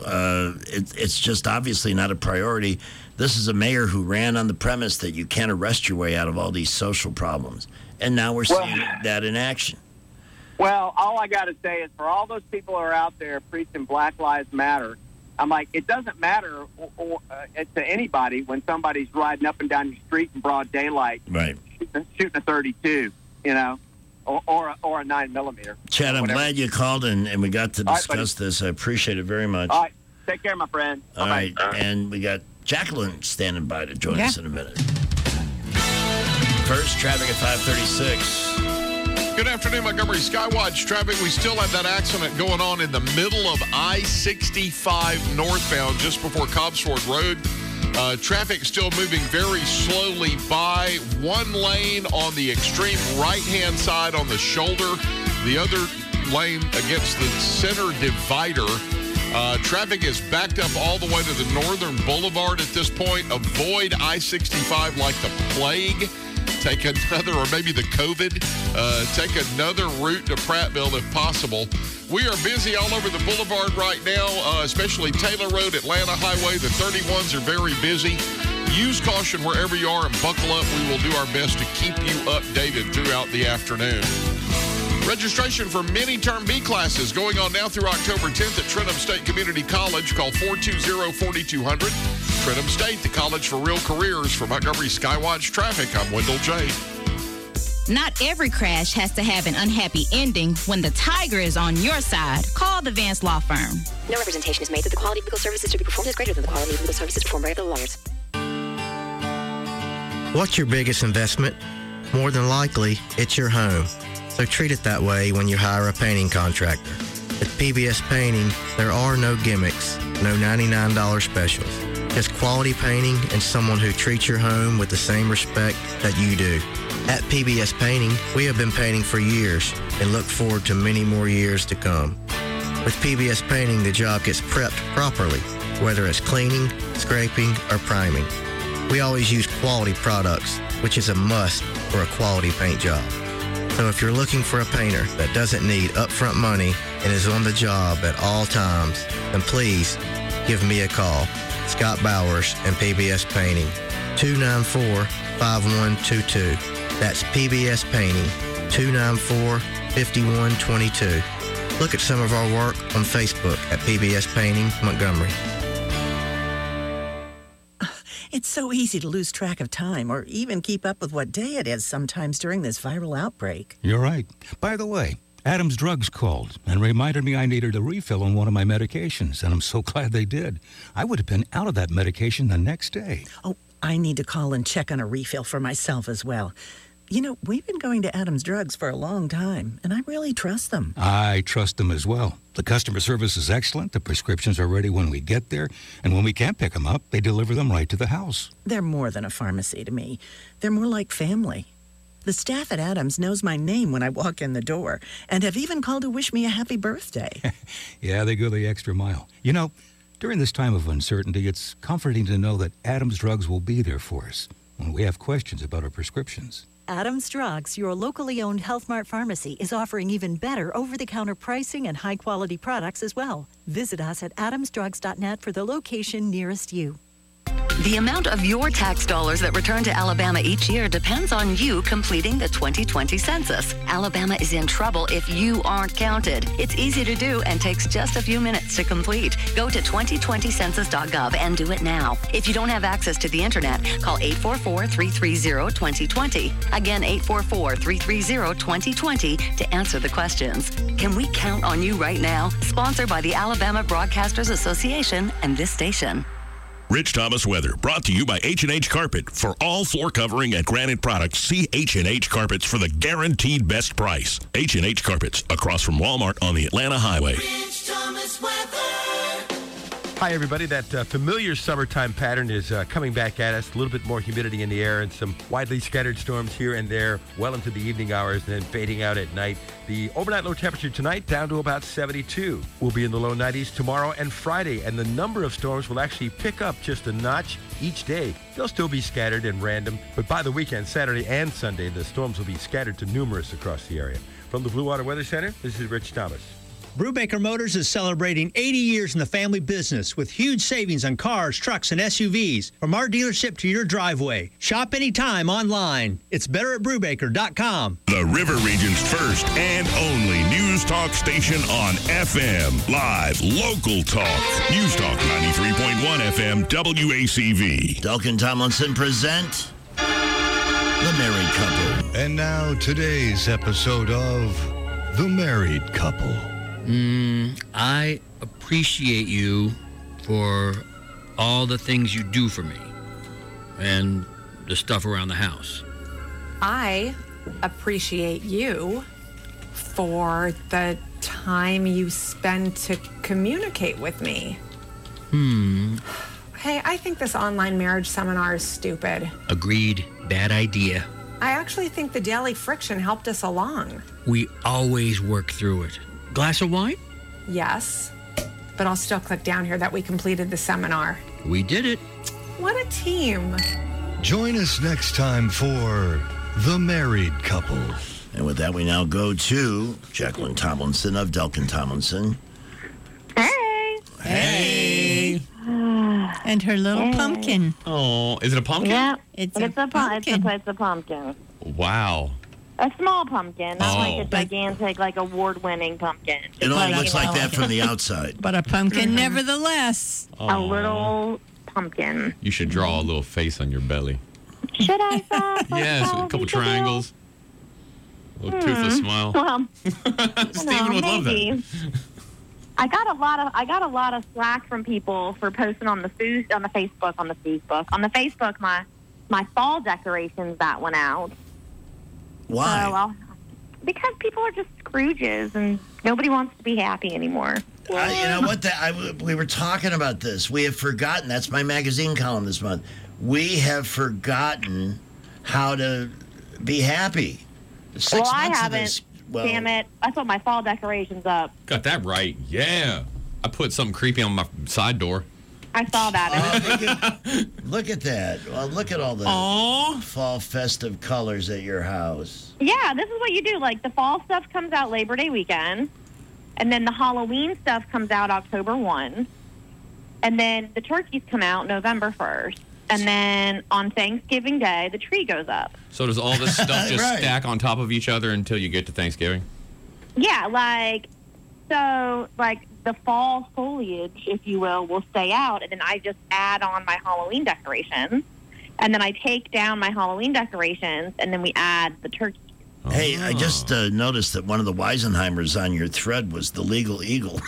Speaker 8: It's just obviously not a priority. This is a mayor who ran on the premise that you can't arrest your way out of all these social problems. And now we're seeing that in action.
Speaker 4: Well, all I got to say is for all those people who are out there preaching Black Lives Matter, I'm like, it doesn't matter to anybody when somebody's riding up and down your street in broad daylight,
Speaker 8: right?
Speaker 4: Shooting a .32, or a 9mm.
Speaker 8: Chad, I'm glad you called and we got to discuss this. I appreciate it very much.
Speaker 4: All right, take care, my friend.
Speaker 8: All right, and we got Jacqueline standing by to join us in a minute. First, traffic at 5:36.
Speaker 3: Good afternoon, Montgomery Skywatch traffic. We still have that accident going on in the middle of I-65 northbound just before Cobbsford Road. Traffic still moving very slowly by. One lane on the extreme right-hand side on the shoulder. The other lane against the center divider. Traffic is backed up all the way to the northern boulevard at this point. Avoid I-65 like the plague. Take another, or maybe the COVID, take another route to Prattville if possible. We are busy all over the boulevard right now, especially Taylor Road, Atlanta Highway. The 31s are very busy. Use caution wherever you are and buckle up. We will do our best to keep you updated throughout the afternoon. Registration for mini Term B classes going on now through October 10th at Trentham State Community College. Call 420-4200. Trentham State, the college for real careers. For Montgomery Skywatch Traffic, I'm Wendell J.
Speaker 22: Not every crash has to have an unhappy ending. When the tiger is on your side, call the Vance Law Firm.
Speaker 23: No representation is made that the quality of legal services to be performed is greater than the quality of legal services performed by other lawyers.
Speaker 6: What's your biggest investment? More than likely, it's your home. So treat it that way when you hire a painting contractor. At PBS Painting, there are no gimmicks, no $99 specials. Just quality painting and someone who treats your home with the same respect that you do. At PBS Painting, we have been painting for years and look forward to many more years to come. With PBS Painting, the job gets prepped properly, whether it's cleaning, scraping, or priming. We always use quality products, which is a must for a quality paint job. So if you're looking for a painter that doesn't need upfront money and is on the job at all times, then please give me a call. Scott Bowers and PBS Painting, 294-5122. That's PBS Painting, 294-5122. Look at some of our work on Facebook at PBS Painting Montgomery.
Speaker 7: It's so easy to lose track of time or even keep up with what day it is sometimes during this viral outbreak.
Speaker 11: You're right. By the way, Adams Drugs called and reminded me I needed a refill on one of my medications, and I'm so glad they did. I would have been out of that medication the next day.
Speaker 7: Oh, I need to call and check on a refill for myself as well. You know, we've been going to Adams Drugs for a long time, and I really trust them.
Speaker 11: I trust them as well. The customer service is excellent. The prescriptions are ready when we get there, and when we can't pick them up, they deliver them right to the house.
Speaker 7: They're more than a pharmacy to me. They're more like family. The staff at Adams knows my name when I walk in the door, and have even called to wish me a happy birthday.
Speaker 11: Yeah, they go the extra mile. You know, during this time of uncertainty, it's comforting to know that Adams Drugs will be there for us when we have questions about our prescriptions.
Speaker 12: Adams Drugs, your locally owned Health Mart pharmacy, is offering even better over-the-counter pricing and high-quality products as well. Visit us at adamsdrugs.net for the location nearest you.
Speaker 13: The amount of your tax dollars that return to Alabama each year depends on you completing the 2020 census. Alabama is in trouble if you aren't counted. It's easy to do and takes just a few minutes to complete. Go to 2020census.gov and do it now. If you don't have access to the internet, call 844-330-2020. Again, 844-330-2020 to answer the questions. Can we count on you right now? Sponsored by the Alabama Broadcasters Association and this station.
Speaker 5: Rich Thomas weather brought to you by H&H Carpet. For all floor covering and granite products, see H&H Carpets for the guaranteed best price. H&H Carpets, across from Walmart on the Atlanta Highway.
Speaker 9: Rich Thomas weather.
Speaker 14: Hi, everybody. That familiar summertime pattern is coming back at us. A little bit more humidity in the air and some widely scattered storms here and there well into the evening hours and then fading out at night. The overnight low temperature tonight down to about 72. We'll be in the low 90s tomorrow and Friday, and the number of storms will actually pick up just a notch each day. They'll still be scattered and random, but by the weekend, Saturday and Sunday, the storms will be scattered to numerous across the area. From the Blue Water Weather Center, this is Rich Thomas.
Speaker 16: Brubaker Motors is celebrating 80 years in the family business with huge savings on cars, trucks, and SUVs from our dealership to your driveway. Shop anytime online. It's better at Brubaker.com.
Speaker 5: The River Region's first and only news talk station on FM. Live, local talk. News Talk 93.1 FM WACV.
Speaker 8: Delkin Tomlinson present The Married Couple.
Speaker 17: And now today's episode of The Married Couple.
Speaker 18: I appreciate you for all the things you do for me and the stuff around the house.
Speaker 19: I appreciate you for the time you spend to communicate with me. Hey, I think this online marriage seminar is stupid.
Speaker 18: Agreed. Bad idea.
Speaker 19: I actually think the daily friction helped us along.
Speaker 18: We always work through it. Glass of wine?
Speaker 19: Yes, but I'll still click down here that we completed the seminar.
Speaker 18: We did it.
Speaker 19: What a team.
Speaker 17: Join us next time for The Married Couple.
Speaker 8: And with that, we now go to Jacqueline Tomlinson of Delkin Tomlinson.
Speaker 10: Hey. And her little pumpkin.
Speaker 20: Oh, is it a pumpkin?
Speaker 27: Yeah,
Speaker 10: It's
Speaker 27: a
Speaker 10: a pumpkin.
Speaker 27: It's a pumpkin.
Speaker 20: Wow.
Speaker 27: A small pumpkin, not
Speaker 20: Oh.
Speaker 27: like a gigantic, like award-winning pumpkin.
Speaker 8: It all looks like that from the outside.
Speaker 10: But a pumpkin nevertheless.
Speaker 27: A little pumpkin.
Speaker 20: You should draw a little face on your belly.
Speaker 27: Should I?
Speaker 20: Yes, a couple triangles. A little toothless smile.
Speaker 27: Well,
Speaker 20: Steven would love that.
Speaker 27: I got a lot of slack from people for posting on the Facebook. My fall decorations that went out.
Speaker 8: Why?
Speaker 27: Because people are just Scrooges and nobody wants to be happy anymore.
Speaker 8: You know what? We were talking about this. We have forgotten. That's my magazine column this month. We have forgotten how to be happy. 6 months
Speaker 27: I
Speaker 8: of
Speaker 27: haven't.
Speaker 8: this,
Speaker 27: Damn it. I put my fall decorations up.
Speaker 20: Got that right. Yeah. I put something creepy on my side door.
Speaker 27: I saw that.
Speaker 8: Look at that. Well, look at all the fall festive colors at your house.
Speaker 27: Yeah, this is what you do. Like, the fall stuff comes out Labor Day weekend, and then the Halloween stuff comes out October 1, and then the turkeys come out November 1st, and then on Thanksgiving Day, the tree goes up.
Speaker 20: So does all this stuff just
Speaker 27: Right.
Speaker 20: stack on top of each other until you get to Thanksgiving?
Speaker 27: Yeah, the fall foliage, if you will stay out, and then I just add on my Halloween decorations, and then I take down my Halloween decorations, and then we add the turkey.
Speaker 8: Hey, I just noticed that one of the Weisenheimers on your thread was the legal eagle.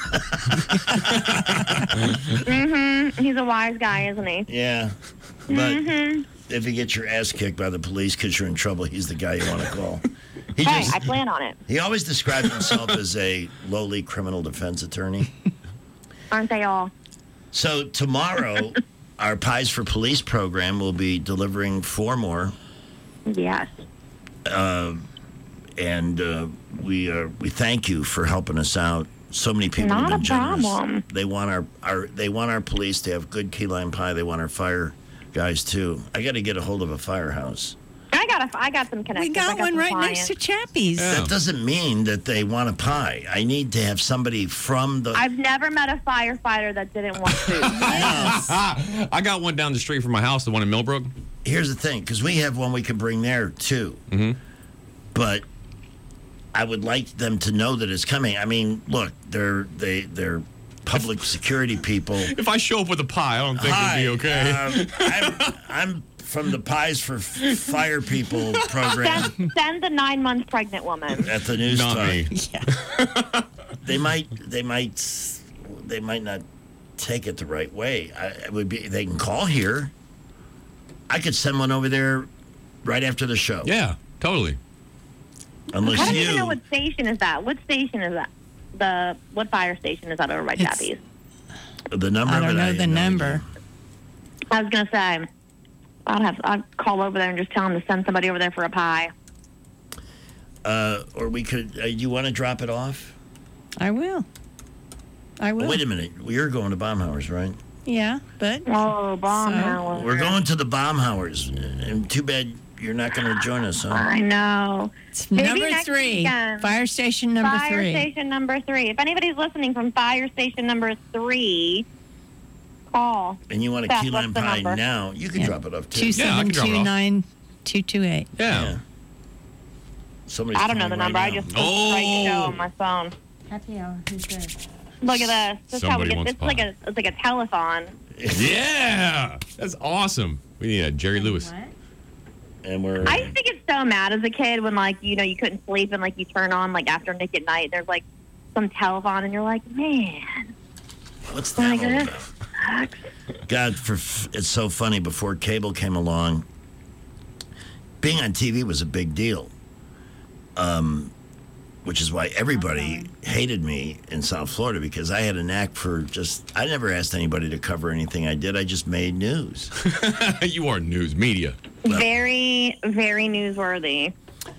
Speaker 27: He's a wise guy, isn't he?
Speaker 8: Yeah, but if you get your ass kicked by the police because you're in trouble, he's the guy you want to call.
Speaker 27: I plan on it.
Speaker 8: He always describes himself as a lowly criminal defense attorney.
Speaker 27: Aren't they all?
Speaker 8: So tomorrow, our Pies for Police program will be delivering 4 more.
Speaker 27: Yes.
Speaker 8: And we thank you for helping us out. So many people have been generous.
Speaker 27: Problem.
Speaker 8: They want our police to have good key lime pie. They want our fire guys too. I got to get a hold of a firehouse.
Speaker 27: I got some connections.
Speaker 10: We got one right next to Chappie's.
Speaker 8: That doesn't mean that they want a pie. I need to have somebody from the.
Speaker 27: I've never met a firefighter that didn't want food.
Speaker 20: I got one down the street from my house, the one in Millbrook.
Speaker 8: Here's the thing, because we have one we can bring there too.
Speaker 20: Mm-hmm.
Speaker 8: But I would like them to know that it's coming. I mean, look, they're public security people.
Speaker 20: If I show up with a pie, I don't think it'd be okay.
Speaker 8: I'm from the Pies for Fire People program.
Speaker 27: Send the 9-month pregnant woman.
Speaker 8: At the news
Speaker 20: Not
Speaker 8: time.
Speaker 20: me.
Speaker 8: They might not take it the right way. It would be they can call here. I could send one over there right after the show.
Speaker 20: Yeah, totally.
Speaker 8: Unless
Speaker 27: I don't even know what station is that. What station is that? What fire station is that over by Chappie's?
Speaker 8: The number.
Speaker 10: I don't know the number.
Speaker 27: I was gonna say, I'd call over there and just tell them to send somebody over there for a pie.
Speaker 8: Or we could. You want to drop it off?
Speaker 10: I will.
Speaker 8: Oh, wait a minute. You're going to Baumhauer's, right?
Speaker 10: Yeah, but
Speaker 27: Baumhauer.
Speaker 8: We're going to the Baumhauer's, and too bad you're not going to join us, huh?
Speaker 27: I know.
Speaker 10: It's
Speaker 27: Maybe
Speaker 10: number
Speaker 27: next
Speaker 10: 3.
Speaker 27: weekend.
Speaker 10: Fire station number 3.
Speaker 27: Fire station number 3. If anybody's listening from fire station number 3, call.
Speaker 8: And you want a
Speaker 27: Steph,
Speaker 8: key lime
Speaker 27: what's the
Speaker 8: pie
Speaker 27: number?
Speaker 8: now? You can drop it off too.
Speaker 10: 2729228.
Speaker 20: Yeah.
Speaker 8: Somebody's
Speaker 27: I don't know the
Speaker 8: calling
Speaker 27: number.
Speaker 8: right
Speaker 27: I
Speaker 8: now.
Speaker 27: just right show on my phone.
Speaker 10: Happy hour. Who's there?
Speaker 27: Look at this. This is how we
Speaker 20: Somebody
Speaker 27: get.
Speaker 20: wants
Speaker 27: This is like a telethon.
Speaker 20: Yeah, that's awesome. We need a Jerry Lewis.
Speaker 8: And we're.
Speaker 27: I used to get so mad as a kid when you couldn't sleep and you turn on after Nick at Night. There's some telethon and you're like, man.
Speaker 8: What's that all about? God, it's so funny. Before cable came along, being on TV was a big deal. Which is why everybody hated me in South Florida, because I had a knack for I never asked anybody to cover anything I did. I just made news.
Speaker 20: You are news media.
Speaker 27: Very, very newsworthy.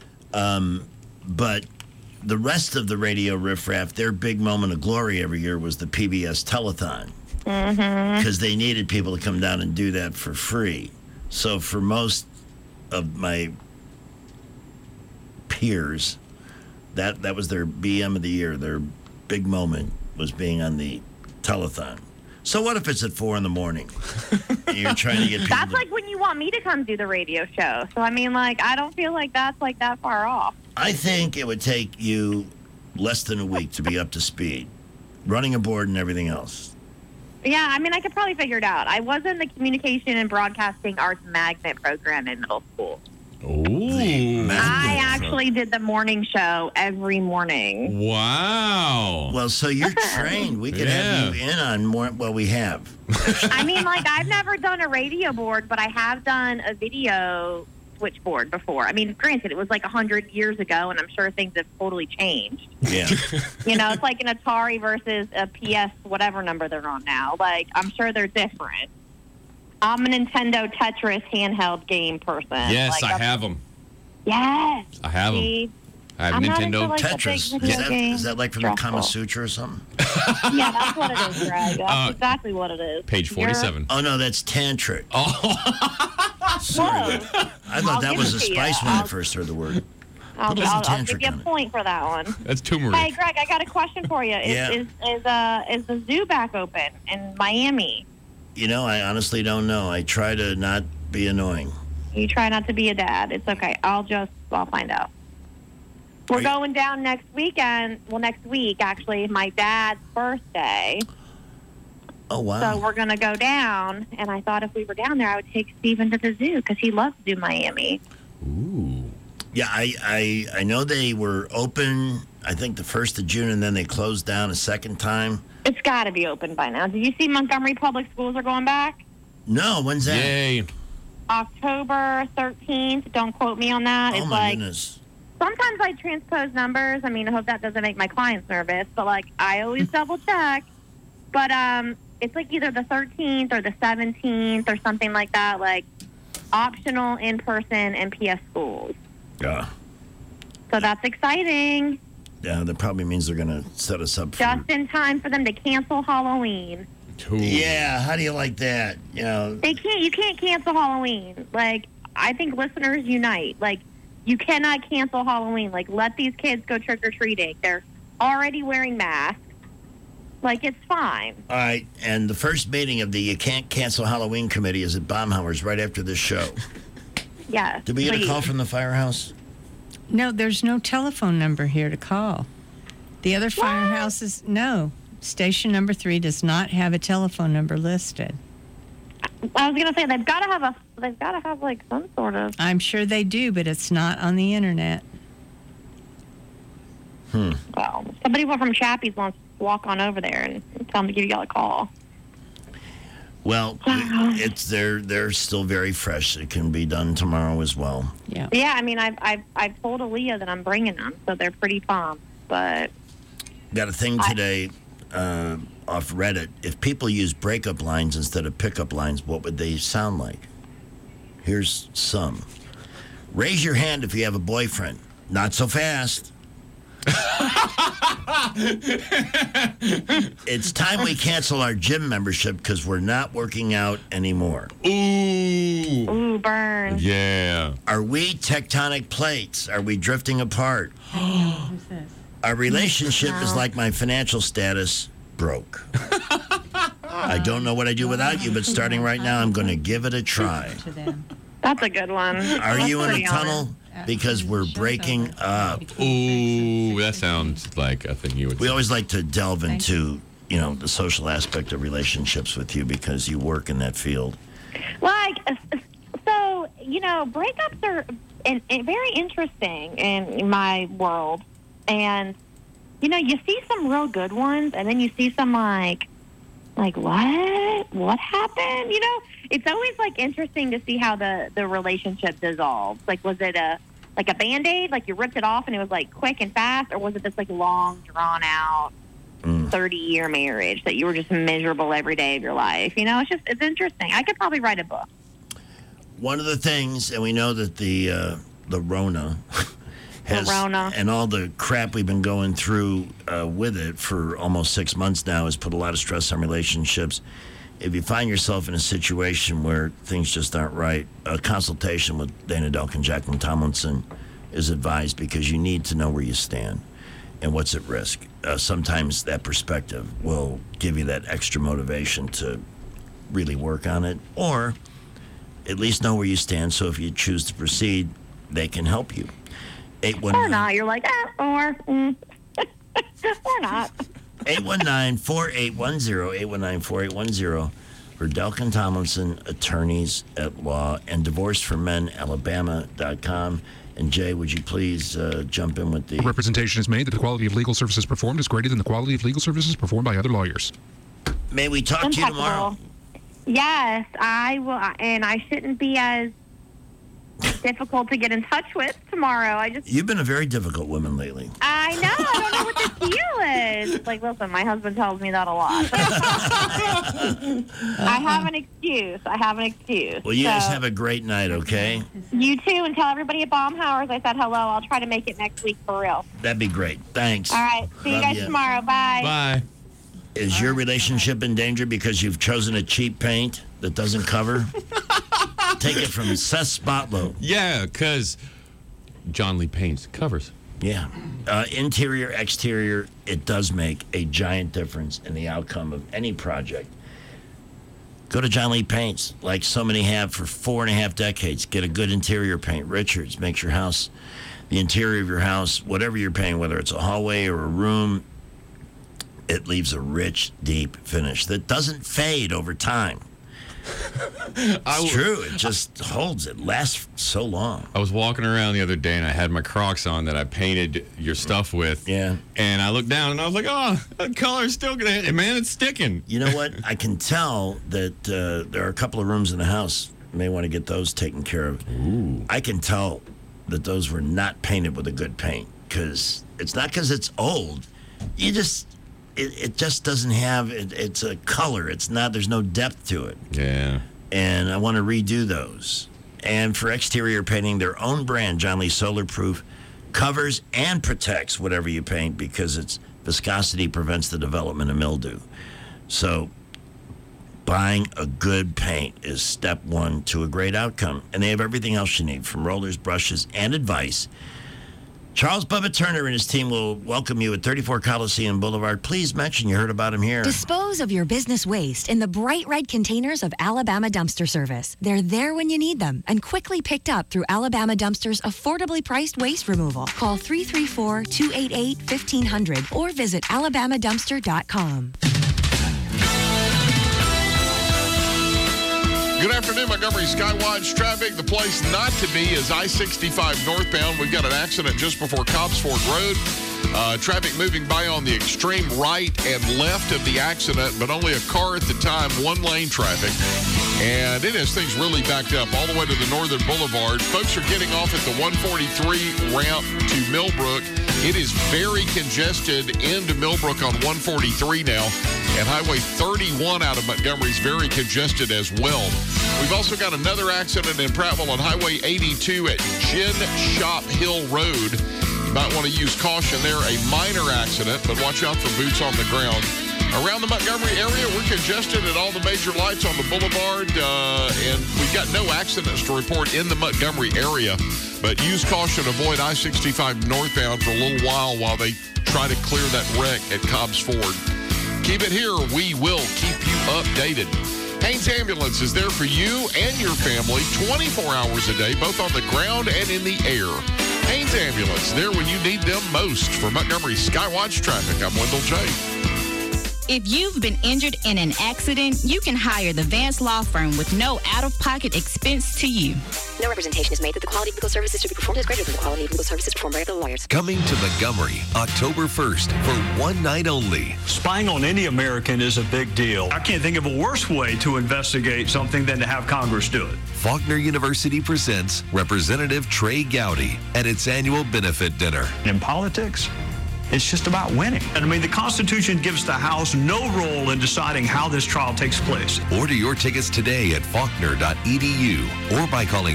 Speaker 8: But the rest of the radio riffraff, their big moment of glory every year was the PBS telethon. Because they needed people to come down and do that for free. So for most of my peers, that was their BM of the year. Their big moment was being on the telethon. So what if it's at 4 a.m? You're trying to get people.
Speaker 27: That's like when you want me to come do the radio show. So I mean, I don't feel like that's that far off.
Speaker 8: I think it would take you less than a week to be up to speed, running a board and everything else.
Speaker 27: Yeah, I mean, I could probably figure it out. I was in the Communication and Broadcasting Arts Magnet program in middle school.
Speaker 20: Oh.
Speaker 27: I actually did the morning show every morning.
Speaker 20: Wow.
Speaker 8: Well, so you're trained. We could have you in on more. Well, we have.
Speaker 27: I mean, I've never done a radio board, but I have done a video switchboard before. I mean, granted, it was 100 years ago, and I'm sure things have totally changed.
Speaker 8: Yeah.
Speaker 27: It's like an Atari versus a PS whatever number they're on now. I'm sure they're different. I'm a Nintendo Tetris handheld game person.
Speaker 20: Yes, I have them.
Speaker 27: Yes.
Speaker 20: I have them. I have
Speaker 27: I'm
Speaker 20: Nintendo
Speaker 27: not into,
Speaker 8: Tetris. Is that from the Kama Sutra or something?
Speaker 27: Yeah, that's what it is, Greg. That's exactly what it is.
Speaker 20: Page 47.
Speaker 8: Oh, no, that's tantric.
Speaker 27: Oh.
Speaker 8: Sorry. I thought that was a spice when I first heard the word.
Speaker 27: I'll give you a point for that one.
Speaker 20: That's turmeric.
Speaker 27: Hey, Greg, I got a question for you. Is the zoo back open in Miami?
Speaker 8: I honestly don't know. I try to not be annoying.
Speaker 27: You try not to be a dad. It's okay. I'll find out. We're going down next weekend. Well, next week, actually, my dad's birthday.
Speaker 8: Oh, wow.
Speaker 27: So we're going to go down, and I thought if we were down there, I would take Steven to the zoo because he loves Zoo Miami.
Speaker 20: Ooh.
Speaker 8: Yeah, I know they were open, I think, the 1st of June, and then they closed down a second time.
Speaker 27: It's got to be open by now. Did you see Montgomery Public Schools are going back?
Speaker 8: No, when's that?
Speaker 20: Yay.
Speaker 27: October 13th. Don't quote me on that.
Speaker 8: Oh, my goodness.
Speaker 27: Sometimes I transpose numbers. I mean, I hope that doesn't make my clients nervous, but I always double check. But it's either the 13th or the 17th or something like that, optional in-person MPS schools.
Speaker 8: Yeah.
Speaker 27: So that's exciting.
Speaker 8: Yeah, that probably means they're going to set us up for...
Speaker 27: Just in time for them to cancel Halloween.
Speaker 8: Yeah, how do you like that?
Speaker 27: They can't. You can't cancel Halloween. I think listeners unite. You cannot cancel Halloween. Let these kids go trick-or-treating. They're already wearing masks. It's fine.
Speaker 8: All right, and the first meeting of the You Can't Cancel Halloween Committee is at Baumhauer's right after this show.
Speaker 27: Yes.
Speaker 8: Did we get a call from the firehouse?
Speaker 10: No, there's no telephone number here to call. The other firehouses, no. Station number 3 does not have a telephone number listed.
Speaker 27: I was gonna say they've got to have some sort of.
Speaker 10: I'm sure they do, but it's not on the internet.
Speaker 27: Well, somebody from Chappie's wants to walk on over there and tell them to give y'all a call.
Speaker 8: Well, they're still very fresh. It can be done tomorrow as well.
Speaker 10: Yeah.
Speaker 27: Yeah, I mean, I've told Aaliyah that I'm bringing them, so they're pretty pumped. But
Speaker 8: got a thing today off Reddit. If people use breakup lines instead of pickup lines, what would they sound like? Here's some. Raise your hand if you have a boyfriend. Not so fast. It's time we cancel our gym membership because we're not working out anymore.
Speaker 27: Ooh, burn.
Speaker 20: Yeah.
Speaker 8: Are we tectonic plates? Are we drifting apart? Our relationship is like my financial status, broke. I don't know what I do without you, but starting right now, I'm going to give it a try.
Speaker 27: That's a good one.
Speaker 8: Are you in a tunnel? Because we're breaking up.
Speaker 20: Ooh, that sounds like a thing you would
Speaker 8: We
Speaker 20: say.
Speaker 8: always like to delve into, the social aspect of relationships with you because you work in that field.
Speaker 27: Like, so, breakups are very interesting in my world. And, you see some real good ones, and then you see some like what? What happened? It's always interesting to see how the relationship dissolves. Like, was it a Band-Aid? Like you ripped it off and it was quick and fast, or was it this long, drawn out 30-year marriage that you were just miserable every day of your life? It's interesting. I could probably write a book.
Speaker 8: One of the things, and we know that the Rona has, and all the crap we've been going through with it for almost 6 months now, has put a lot of stress on relationships. If you find yourself in a situation where things just aren't right, a consultation with Dana Delk and Jacqueline Tomlinson is advised because you need to know where you stand and what's at risk. Sometimes that perspective will give you that extra motivation to really work on it, or at least know where you stand, so if you choose to proceed, they can help you. 819
Speaker 27: or not. You're like, or not.
Speaker 8: 819-4810, 819-4810 for Delkin Tomlinson, attorneys at law, and divorceformenalabama.com. And Jay, would you please jump in with the...
Speaker 1: Representation is made that the quality of legal services performed is greater than the quality of legal services performed by other lawyers.
Speaker 8: May we talk to you tomorrow?
Speaker 27: Yes, I will, and I shouldn't be as difficult to get in touch with tomorrow.
Speaker 8: You've been a very difficult woman lately.
Speaker 27: I know. I don't know what the deal is. Listen, my husband tells me that a lot. I have an excuse.
Speaker 8: Well, you guys have a great night, okay?
Speaker 27: You too, and tell everybody at Baumhauer's I said hello. I'll try to make it next week for real.
Speaker 8: That'd be great. Thanks.
Speaker 27: All right. See you guys tomorrow. Bye.
Speaker 20: Bye.
Speaker 8: Is your relationship in danger because you've chosen a cheap paint that doesn't cover? Take it from Seth Spotlow.
Speaker 20: Yeah, because John Lee paints covers.
Speaker 8: Yeah. Interior, exterior, it does make a giant difference in the outcome of any project. Go to John Lee Paints, like so many have for 4.5 decades. Get a good interior paint. Richards makes your house, the interior of your house, whatever you're painting, whether it's a hallway or a room, it leaves a rich, deep finish that doesn't fade over time. It's true. It just holds. It lasts so long.
Speaker 20: I was walking around the other day and I had my Crocs on that I painted your stuff with.
Speaker 8: Yeah.
Speaker 20: And I looked down and I was like, oh, that color's still going to hit. Man, it's sticking.
Speaker 8: You know what? I can tell that there are a couple of rooms in the house. You may want to get those taken care of.
Speaker 20: Ooh.
Speaker 8: I can tell that those were not painted with a good paint because it's not because it's old. You just... It just doesn't have, it's a color. It's not, there's no depth to it.
Speaker 20: Yeah.
Speaker 8: And I want to redo those. And for exterior painting, their own brand, John Lee Solar Proof, covers and protects whatever you paint because its viscosity prevents the development of mildew. So buying a good paint is step one to a great outcome. And they have everything else you need, from rollers, brushes, and advice. Charles Bubba Turner and his team will welcome you at 34 Coliseum Boulevard. Please mention you heard about him here.
Speaker 2: Dispose of your business waste in the bright red containers of Alabama Dumpster Service. They're there when you need them and quickly picked up through Alabama Dumpster's affordably priced waste removal. Call 334-288-1500 or visit alabamadumpster.com.
Speaker 3: Good afternoon, Montgomery Skywatch traffic. The place not to be is I-65 northbound. We've got an accident just before Cobbs Ford Road. Traffic moving by on the extreme right and left of the accident, but only a car at the time, one lane traffic. And it has things really backed up all the way to the Northern Boulevard. Folks are getting off at the 143 ramp to Millbrook. It is very congested into Millbrook on 143 now. And Highway 31 out of Montgomery is very congested as well. We've also got another accident in Prattville on Highway 82 at Gin Shop Hill Road. You might want to use caution there. A minor accident, but watch out for boots on the ground. Around the Montgomery area, we're congested at all the major lights on the boulevard, and we've got no accidents to report in the Montgomery area. But use caution, avoid I-65 northbound for a little while they try to clear that wreck at Cobbs Ford. Keep it here. We will keep you updated. Haynes Ambulance is there for you and your family 24 hours a day, both on the ground and in the air. Haynes Ambulance, there when you need them most. For Montgomery Skywatch Traffic, I'm Wendell J.
Speaker 4: If you've been injured in an accident, you can hire the Vance Law Firm with no out-of-pocket expense to you.
Speaker 23: No representation is made that the quality of legal services to be performed is greater than the quality of legal services performed by other lawyers.
Speaker 15: Coming to Montgomery, October 1st for one night only.
Speaker 21: Spying on any American is a big deal. I can't think of a worse way to investigate something than to have Congress do it.
Speaker 15: Faulkner University presents Representative Trey Gowdy at its annual benefit dinner.
Speaker 21: In politics, it's just about winning. And I mean, the Constitution gives the House no role in deciding how this trial takes place.
Speaker 15: Order your tickets today at faulkner.edu or by calling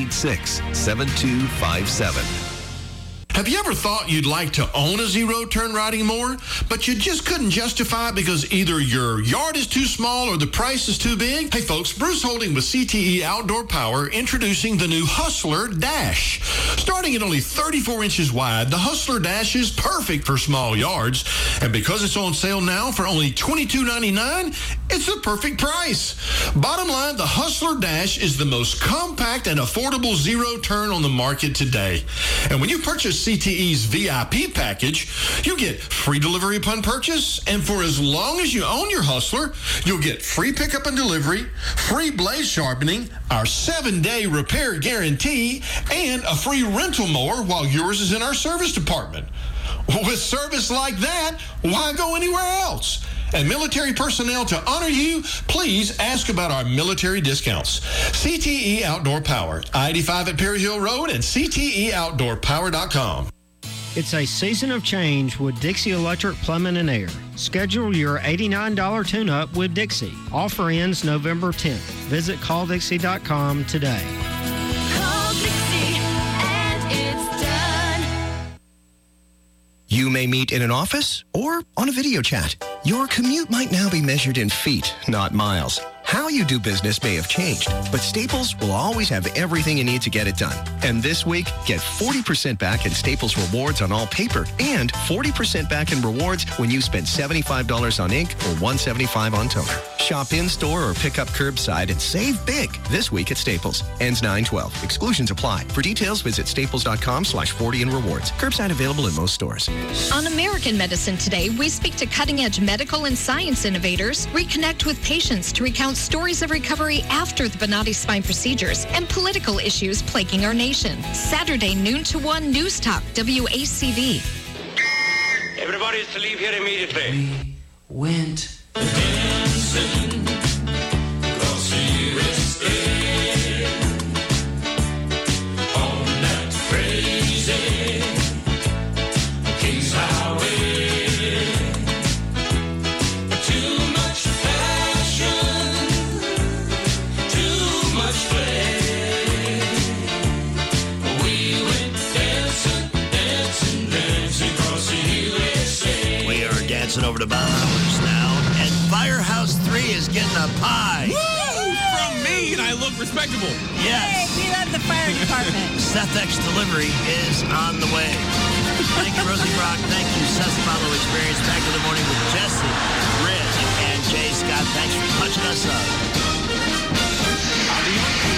Speaker 15: 386-7257.
Speaker 22: Have you ever thought you'd like to own a zero-turn riding mower, but you just couldn't justify it because either your yard is too small or the price is too big? Hey folks, Bruce Holding with CTE Outdoor Power introducing the new Hustler Dash. Starting at only 34 inches wide, the Hustler Dash is perfect for small yards. And because it's on sale now for only $22.99, it's the perfect price. Bottom line, the Hustler Dash is the most compact and affordable zero-turn on the market today. And when you purchase CTE's VIP package, you get free delivery upon purchase, and for as long as you own your Hustler, you'll get free pickup and delivery, free blade sharpening, our 7-day repair guarantee, and a free rental mower while yours is in our service department. With service like that, why go anywhere else? And military personnel, to honor you, please ask about our military discounts. CTE Outdoor Power, I-85 at Perry Hill Road and CTEOutdoorPower.com.
Speaker 24: It's a season of change with Dixie Electric Plumbing and Air. Schedule your $89 tune-up with Dixie. Offer ends November 10th. Visit calldixie.com today.
Speaker 9: Call Dixie and it's done.
Speaker 25: You may meet in an office or on a video chat. Your commute might now be measured in feet, not miles. How you do business may have changed, but Staples will always have everything you need to get it done. And this week, get 40% back in Staples rewards on all paper and 40% back in rewards when you spend $75 on ink or $175 on toner. Shop in-store or pick up curbside and save big this week at Staples. Ends 9/12. Exclusions apply. For details, visit staples.com/40 in rewards. Curbside available in most stores.
Speaker 26: On American Medicine Today, we speak to cutting-edge medical and science innovators, reconnect with patients to recount stories of recovery after the Bonati spine procedures, and political issues plaguing our nation. Saturday, noon to 1, News Talk, WACV.
Speaker 28: Everybody is to leave here immediately.
Speaker 9: We went dancing across the USA on that crazy King's Highway. Too much passion, too much play. We went dancing, dancing, dancing across the USA.
Speaker 8: We are dancing over to Bahamas now, and Firehouse 3 is getting a pie.
Speaker 20: Woo! From me, and I look respectable.
Speaker 8: Yes.
Speaker 10: We love the fire department.
Speaker 8: Seth X Delivery is on the way. Thank you, Rosie Brock. Thank you, Seth Follow Experience. Back to the morning with Jesse, Rich, and Jay Scott. Thanks for punching us up.